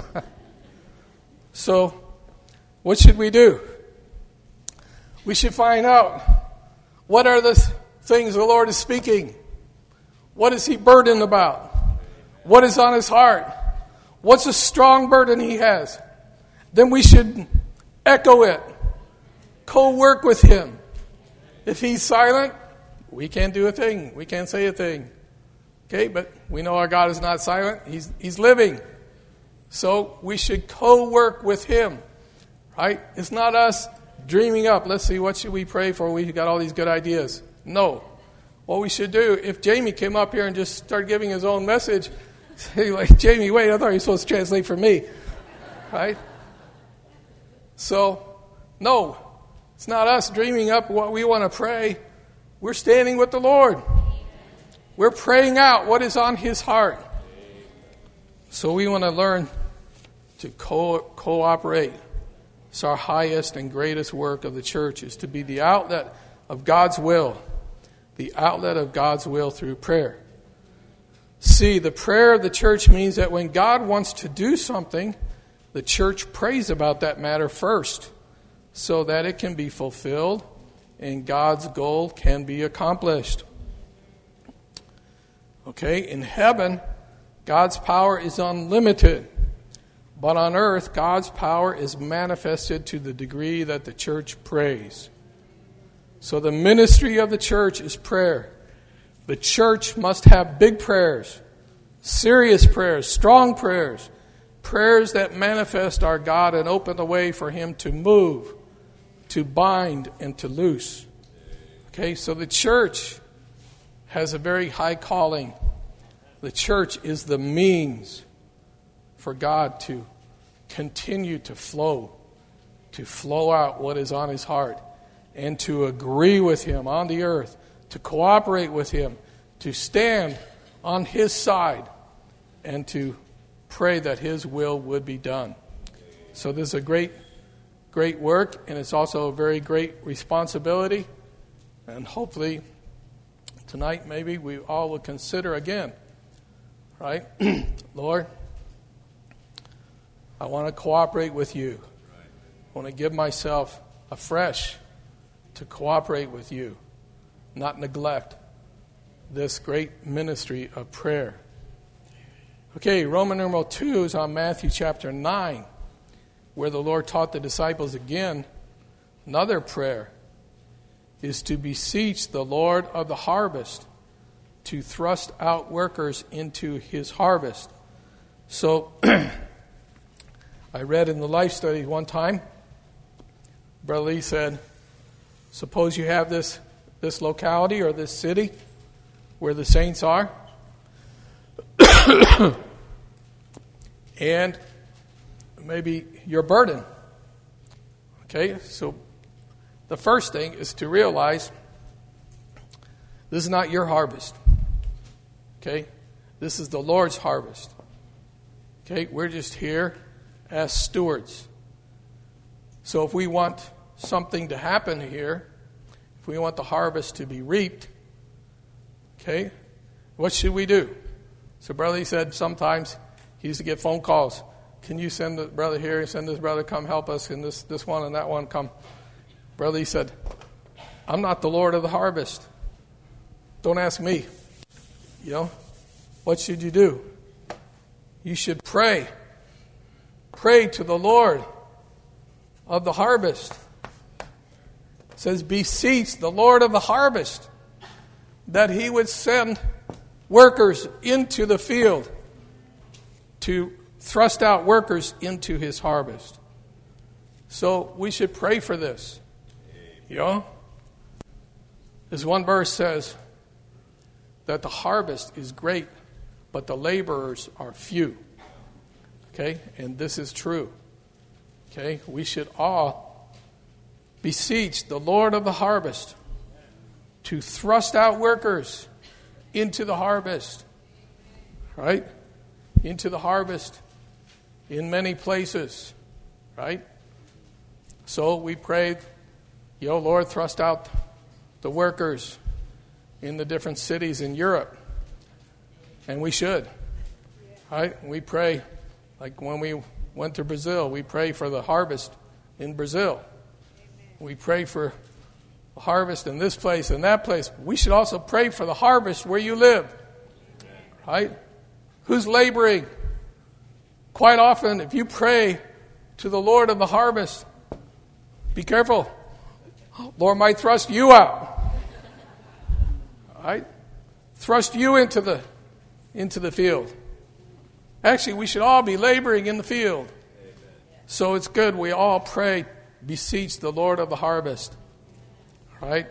So, what should we do? We should find out what are the things the Lord is speaking. What is he burdened about? What is on his heart? What's a strong burden he has? Then we should echo it. Co-work with him. If he's silent, we can't do a thing. We can't say a thing. Okay, but we know our God is not silent. He's he's living. So we should co-work with him. Right? It's not us dreaming up. Let's see, what should we pray for? We got all these good ideas. No. What we should do, if Jamie came up here and just started giving his own message, say like, Jamie, wait, I thought you were supposed to translate for me. Right? So, no. It's not us dreaming up what we want to pray. We're standing with the Lord. We're praying out what is on his heart. So we want to learn to co- cooperate. It's our highest and greatest work of the church, is to be the outlet of God's will. The outlet of God's will through prayer. See, the prayer of the church means that when God wants to do something, the church prays about that matter first, so that it can be fulfilled and God's goal can be accomplished. Okay, in heaven, God's power is unlimited. But on earth, God's power is manifested to the degree that the church prays. So the ministry of the church is prayer. The church must have big prayers, serious prayers, strong prayers, prayers that manifest our God and open the way for him to move, to bind, and to loose. Okay, so the church has a very high calling. The church is the means for God to continue to flow, to flow out what is on his heart, and to agree with him on the earth, to cooperate with him, to stand on his side, and to pray that his will would be done. So this is a great, great work, and it's also a very great responsibility. And hopefully tonight maybe we all will consider again, right? Lord, I want to cooperate with you. I want to give myself afresh to cooperate with you, not neglect this great ministry of prayer. Okay, Roman numeral two is on Matthew chapter nine, where the Lord taught the disciples again another prayer is to beseech the Lord of the harvest to thrust out workers into his harvest. So, I read in the life study one time, Brother Lee said, suppose you have this, this locality or this city where the saints are, and maybe your burden. Okay, so the first thing is to realize this is not your harvest. Okay, this is the Lord's harvest. Okay, we're just here as stewards. So if we want something to happen here, if we want the harvest to be reaped, okay, what should we do? So Brother Lee said sometimes He used to get phone calls. Can you send the brother here? Send this brother come help us. Can this, this one and that one come? Brother, he said, I'm not the Lord of the harvest. Don't ask me. You know, what should you do? You should pray. Pray to the Lord of the harvest. It says, beseech the Lord of the harvest that he would send workers into the field to thrust out workers into his harvest. So we should pray for this. You know? As one verse says, that the harvest is great, but the laborers are few. Okay? And this is true. Okay? We should all beseech the Lord of the harvest to thrust out workers into the harvest. Right? Into the harvest in many places. Right? So we prayed, yo, Lord, thrust out the workers in the different cities in Europe. And we should. Right? We pray, like when we went to Brazil, we pray for the harvest in Brazil. We pray for the harvest in this place and that place. We should also pray for the harvest where you live. Right? Who's laboring? Quite often, if you pray to the Lord of the harvest, be careful. Lord might thrust you out. Right? Thrust you into the into the field. Actually, we should all be laboring in the field. Amen. So it's good we all pray, beseech the Lord of the harvest. Right?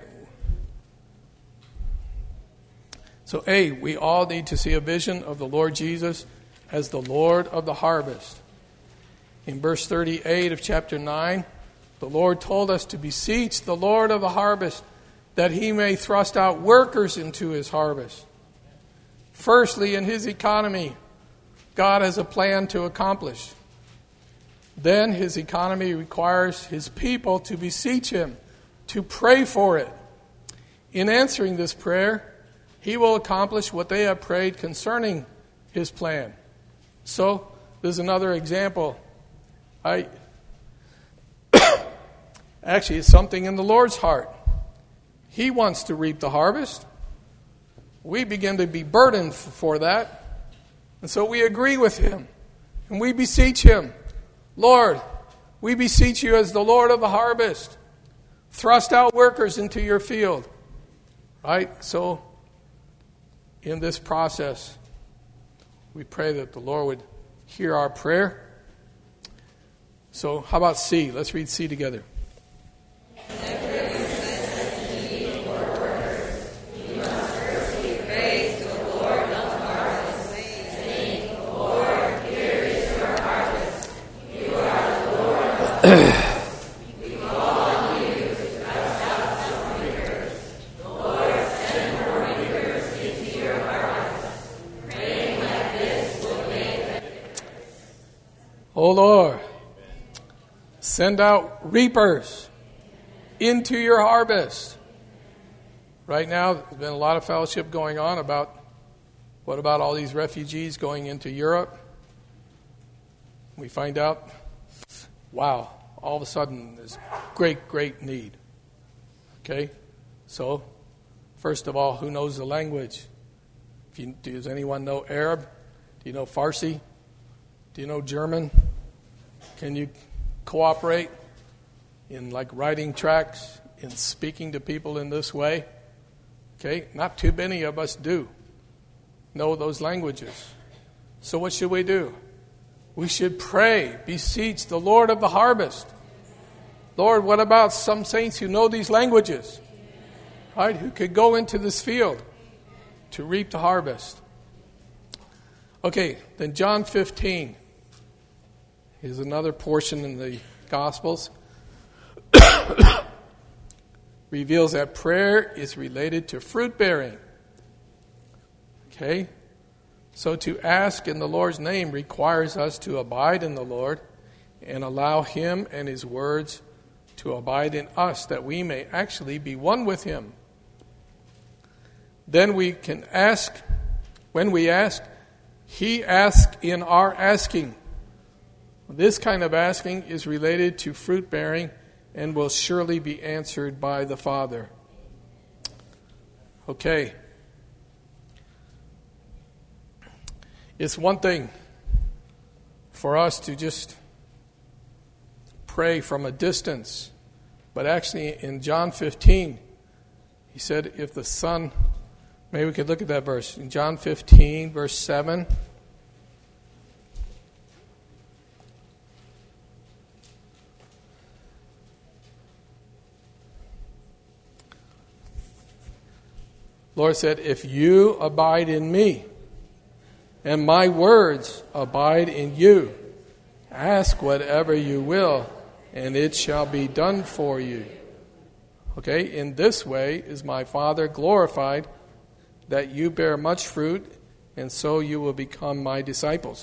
So A, we all need to see a vision of the Lord Jesus as the Lord of the harvest. In verse thirty-eight of chapter nine, the Lord told us to beseech the Lord of the harvest that he may thrust out workers into his harvest. Firstly, in his economy, God has a plan to accomplish. Then his economy requires his people to beseech him, to pray for it. In answering this prayer, he will accomplish what they have prayed concerning his plan. So, there's another example. I Actually, it's something in the Lord's heart. He wants to reap the harvest. We begin to be burdened for that. And so we agree with him. And we beseech him. Lord, we beseech you as the Lord of the harvest. Thrust out workers into your field. Right? So, in this process, we pray that the Lord would hear our prayer. So, how about C? Let's read C together. O Lord, send out reapers into your harvest. Right now, there's been a lot of fellowship going on about what about all these refugees going into Europe. We find out, wow, all of a sudden there's great, great need. Okay? So, first of all, who knows the language? If you, does anyone know Arab? Do you know Farsi? Do you know German? Can you cooperate in like writing tracts, in speaking to people in this way? Okay, not too many of us do know those languages. So what should we do? We should pray, beseech the Lord of the harvest. Lord, what about some saints who know these languages? Right, who could go into this field to reap the harvest? Okay, then John fifteen is another portion in the Gospels. Reveals that prayer is related to fruit bearing. Okay? So to ask in the Lord's name requires us to abide in the Lord and allow him and his words to abide in us, that we may actually be one with him. Then we can ask, when we ask, He asks in our asking. This kind of asking is related to fruit bearing and will surely be answered by the Father. Okay. It's one thing for us to just pray from a distance. But actually in John fifteen, he said if the Son, maybe we could look at that verse. In John fifteen, verse seven. Lord said, if you abide in me, and my words abide in you, ask whatever you will, and it shall be done for you. Okay, in this way is my Father glorified, that you bear much fruit, and so you will become my disciples.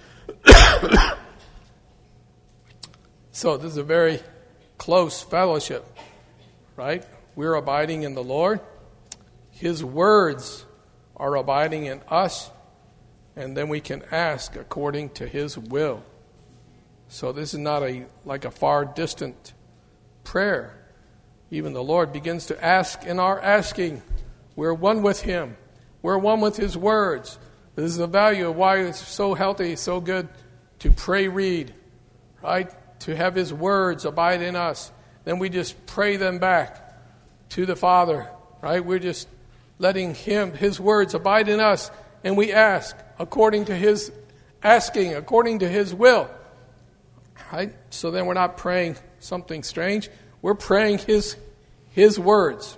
So this is a very close fellowship, right? We're abiding in the Lord. His words are abiding in us, and then we can ask according to His will. So this is not a like a far distant prayer. Even the Lord begins to ask in our asking. We're one with Him. We're one with His words. This is the value of why it's so healthy, so good to pray, read, right? To have His words abide in us. Then we just pray them back to the Father, right? We're just letting Him, His words abide in us, and we ask according to His asking, according to His will. Right? So then we're not praying something strange. We're praying His His words.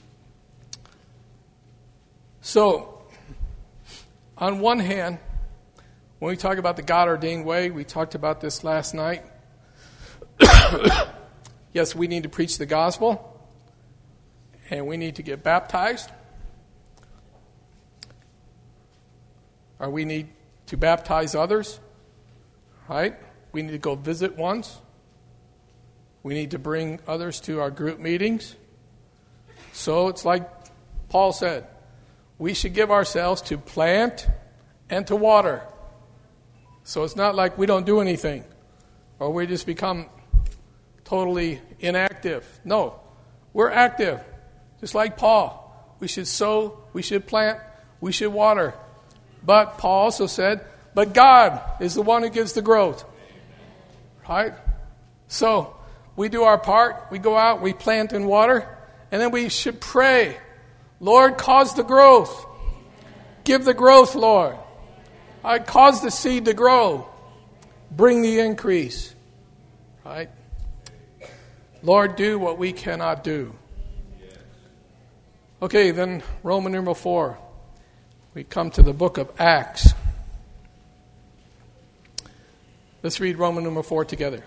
So, on one hand, when we talk about the God-ordained way, we talked about this last night. Yes, we need to preach the gospel, and we need to get baptized. Or we need to baptize others, right? We need to go visit ones. We need to bring others to our group meetings. So it's like Paul said, we should give ourselves to plant and to water. So it's not like we don't do anything or we just become totally inactive. No, we're active. Just like Paul. We should sow, we should plant, we should water. But Paul also said, but God is the one who gives the growth. Right? So, we do our part. We go out, we plant and water. And then we should pray. Lord, cause the growth. Give the growth, Lord. I cause the seed to grow. Bring the increase. Right? Lord, do what we cannot do. Okay, then Roman numeral four. We come to the book of Acts. Let's read Roman numeral four together.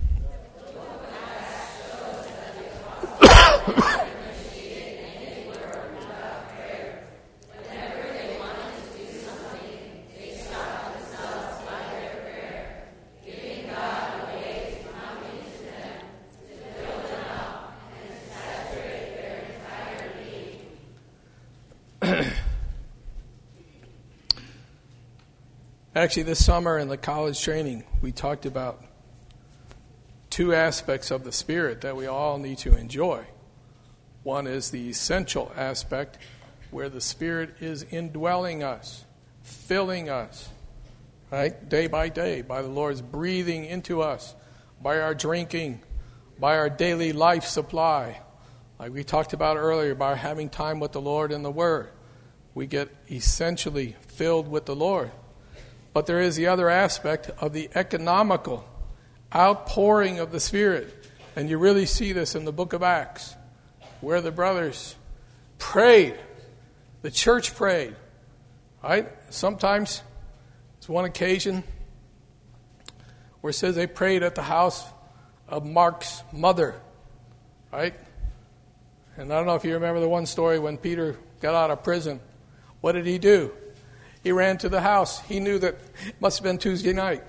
Actually, this summer in the college training, we talked about two aspects of the Spirit that we all need to enjoy. One is the essential aspect where the Spirit is indwelling us, filling us, right, day by day, by the Lord's breathing into us, by our drinking, by our daily life supply. Like we talked about earlier, by having time with the Lord and the Word. We get essentially filled with the Lord. But there is the other aspect of the economical outpouring of the Spirit. And you really see this in the book of Acts, where the brothers prayed. The church prayed. Right? Sometimes, it's one occasion where it says they prayed at the house of Mark's mother. Right? And I don't know if you remember the one story when Peter got out of prison. What did he do? He ran to the house. He knew that it must have been Tuesday night.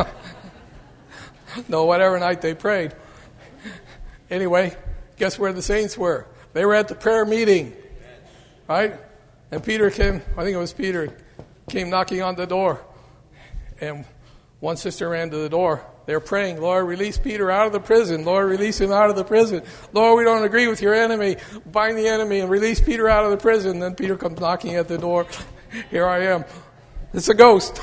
No, whatever night they prayed. Anyway, guess where the saints were? They were at the prayer meeting. Right? And Peter came, I think it was Peter, came knocking on the door. And one sister ran to the door. They were praying, Lord, release Peter out of the prison. Lord, release him out of the prison. Lord, we don't agree with your enemy. Bind the enemy and release Peter out of the prison. Then Peter comes knocking at the door. Here I am. It's a ghost.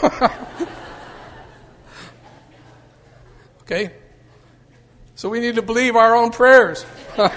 Okay? So we need to believe our own prayers.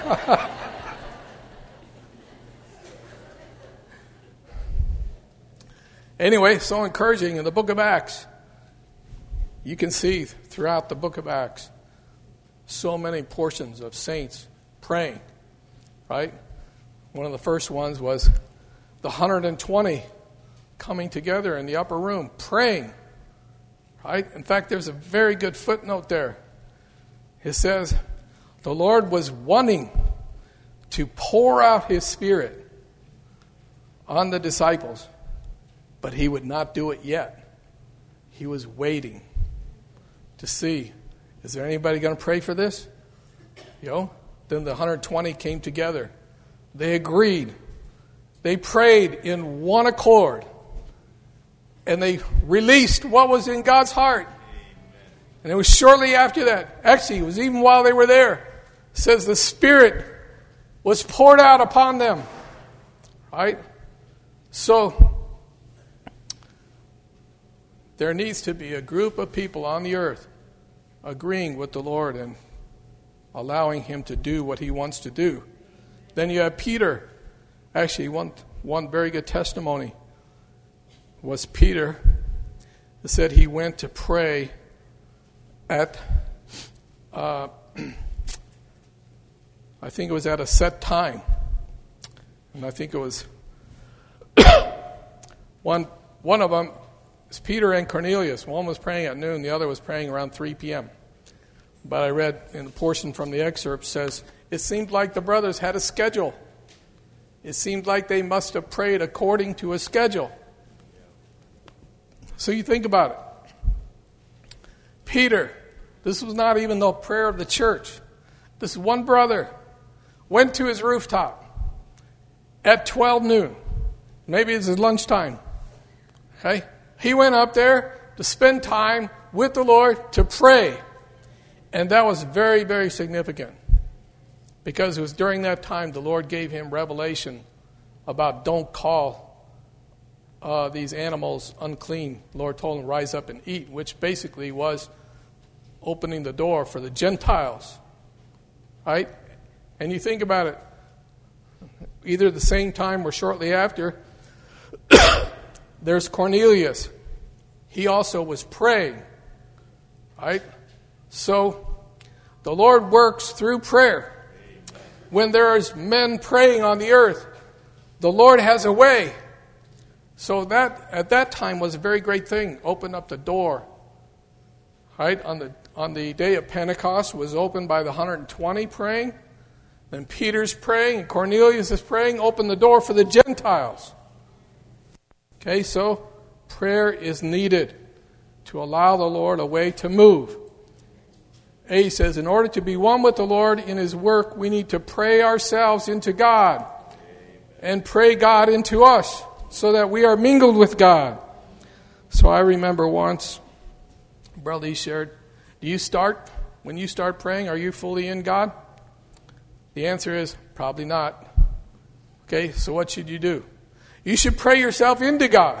Anyway, so encouraging in the book of Acts. You can see throughout the book of Acts so many portions of saints praying, right? One of the first ones was the one hundred twenty coming together in the upper room, praying, right? In fact, there's a very good footnote there. It says, the Lord was wanting to pour out his Spirit on the disciples, but he would not do it yet. He was waiting to see, is there anybody going to pray for this? You know, then the one hundred twenty came together. They agreed. They prayed in one accord. And they released what was in God's heart. And it was shortly after that. Actually, it was even while they were there. It says the Spirit was poured out upon them. Right? So, there needs to be a group of people on the earth agreeing with the Lord and allowing him to do what he wants to do. Then you have Peter. Actually, one, one very good testimony was Peter. It said he went to pray at, uh, I think it was at a set time. And I think it was one one of them, it's Peter and Cornelius. One was praying at noon, the other was praying around three p.m. But I read in the portion from the excerpt says, it seemed like the brothers had a schedule. It seemed like they must have prayed according to a schedule. So you think about it. Peter, this was not even the prayer of the church. This one brother went to his rooftop at twelve noon. Maybe it's his lunchtime. Okay? He went up there to spend time with the Lord to pray. And that was very, very significant. Because it was during that time the Lord gave him revelation about don't call uh, these animals unclean. The Lord told him, rise up and eat, which basically was opening the door for the Gentiles. Right? And you think about it, either the same time or shortly after, there's Cornelius. He also was praying. Right? So, the Lord works through prayer. When there's men praying on the earth, the Lord has a way. So that, at that time, was a very great thing. Opened up the door. Right? On the on the day of Pentecost, was opened by the one hundred twenty praying. Then Peter's praying, and Cornelius is praying. Open the door for the Gentiles. Okay, so prayer is needed to allow the Lord a way to move. A says, in order to be one with the Lord in his work, we need to pray ourselves into God and pray God into us so that we are mingled with God. So I remember once, Brother Lee shared, do you start, when you start praying, are you fully in God? The answer is probably not. Okay, so what should you do? You should pray yourself into God.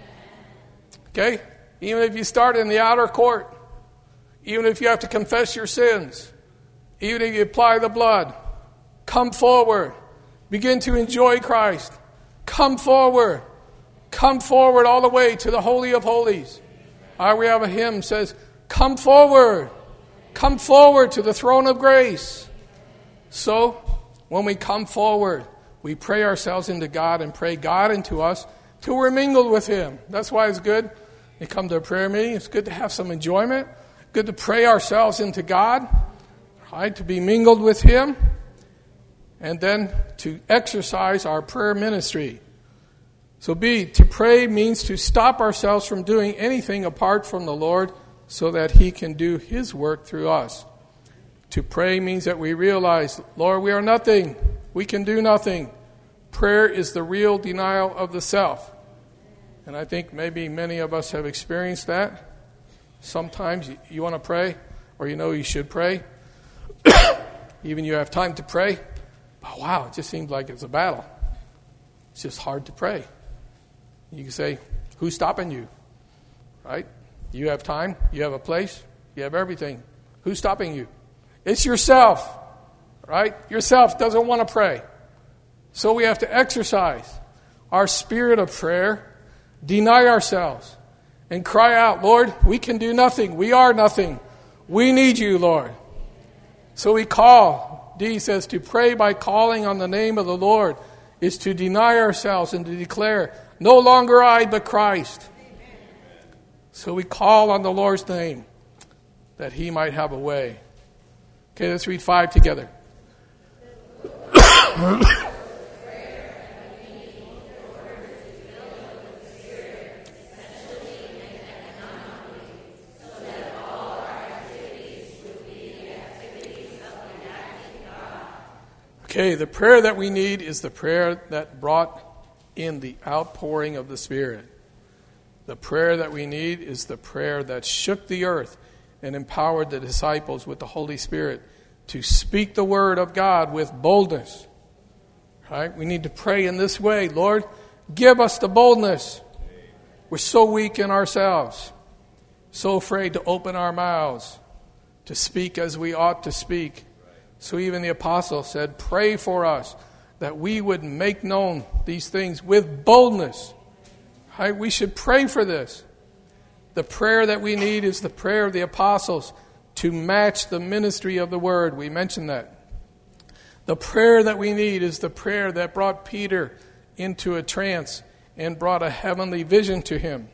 Okay? Even if you start in the outer court. Even if you have to confess your sins. Even if you apply the blood. Come forward. Begin to enjoy Christ. Come forward. Come forward all the way to the Holy of Holies. Uh, we have a hymn that says, come forward. Come forward to the throne of grace. So, when we come forward, we pray ourselves into God and pray God into us till we're mingled with him. That's why it's good. You come to a prayer meeting, it's good to have some enjoyment. Good to pray ourselves into God, right? To be mingled with him, and then to exercise our prayer ministry. So B, to pray means to stop ourselves from doing anything apart from the Lord so that he can do his work through us. To pray means that we realize, Lord, we are nothing. We can do nothing. Prayer is the real denial of the self. And I think maybe many of us have experienced that. Sometimes you, you want to pray, or you know you should pray. Even you have time to pray. But wow, it just seems like it's a battle. It's just hard to pray. You can say, who's stopping you? Right? You have time. You have a place. You have everything. Who's stopping you? It's yourself. Right? Yourself doesn't want to pray. So we have to exercise our spirit of prayer, deny ourselves, and cry out, Lord, we can do nothing. We are nothing. We need you, Lord. So we call. D says to pray by calling on the name of the Lord is to deny ourselves and to declare, no longer I, but Christ. So we call on the Lord's name that he might have a way. Okay, let's read five together. Okay, the prayer that we need is the prayer that brought in the outpouring of the Spirit. The prayer that we need is the prayer that shook the earth and empowered the disciples with the Holy Spirit to speak the word of God with boldness. Right? We need to pray in this way. Lord, give us the boldness. We're so weak in ourselves, so afraid to open our mouths, to speak as we ought to speak. So even the apostle said, pray for us that we would make known these things with boldness. Right? We should pray for this. The prayer that we need is the prayer of the apostles to match the ministry of the word. We mentioned that. The prayer that we need is the prayer that brought Peter into a trance and brought a heavenly vision to him.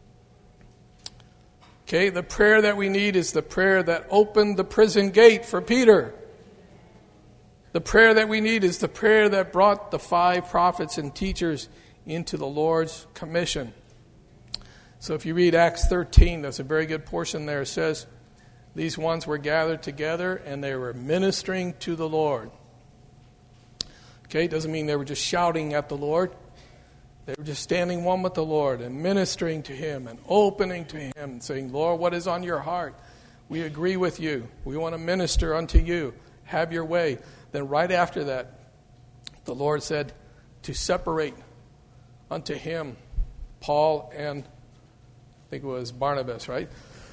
Okay, the prayer that we need is the prayer that opened the prison gate for Peter. The prayer that we need is the prayer that brought the five prophets and teachers into the Lord's commission. So if you read Acts thirteen, there's a very good portion there. It says, these ones were gathered together and they were ministering to the Lord. Okay, it doesn't mean they were just shouting at the Lord. They were just standing one with the Lord and ministering to him and opening to him and saying, Lord, what is on your heart? We agree with you. We want to minister unto you. Have your way. Then right after that, the Lord said to separate unto him Paul and I think it was Barnabas, right?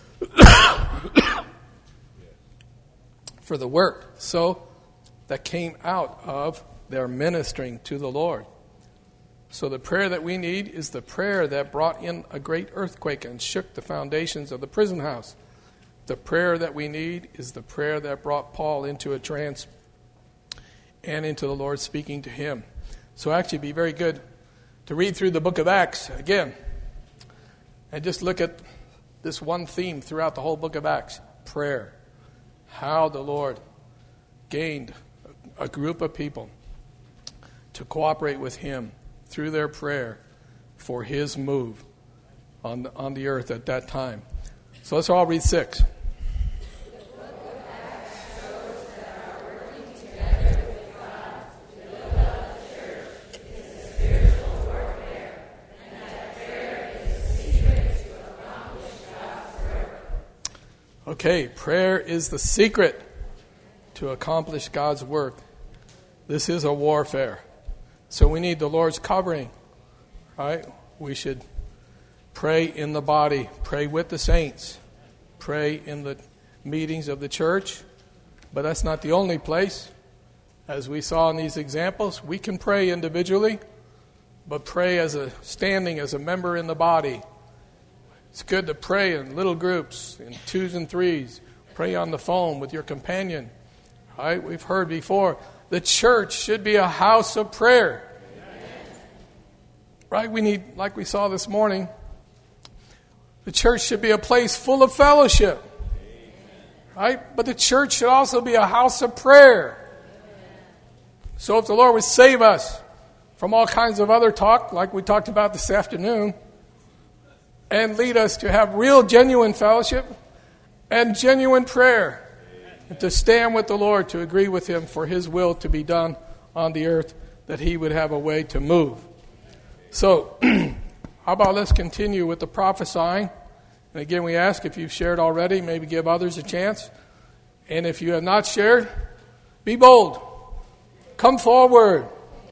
For the work. So that came out of their ministering to the Lord. So the prayer that we need is the prayer that brought in a great earthquake and shook the foundations of the prison house. The prayer that we need is the prayer that brought Paul into a trance and into the Lord speaking to him. So actually it'd be very good to read through the book of Acts again and just look at this one theme throughout the whole book of Acts, prayer. How the Lord gained a group of people to cooperate with him through their prayer for his move on the, on the earth at that time. So let's all read six. Okay, prayer is the secret to accomplish God's work. This is a warfare. So we need the Lord's covering, right? We should pray in the body, pray with the saints, pray in the meetings of the church. But that's not the only place. As we saw in these examples, we can pray individually, but pray as a standing as a member in the body. It's good to pray in little groups, in twos and threes. Pray on the phone with your companion. Right? We've heard before, the church should be a house of prayer. Right? We need, like we saw this morning, the church should be a place full of fellowship. Right? But the church should also be a house of prayer. So if the Lord would save us from all kinds of other talk, like we talked about this afternoon, and lead us to have real, genuine fellowship and genuine prayer. And to stand with the Lord, to agree with him for his will to be done on the earth, that he would have a way to move. So, how about let's continue with the prophesying. And again, we ask if you've shared already, maybe give others a chance. And if you have not shared, be bold. Come forward.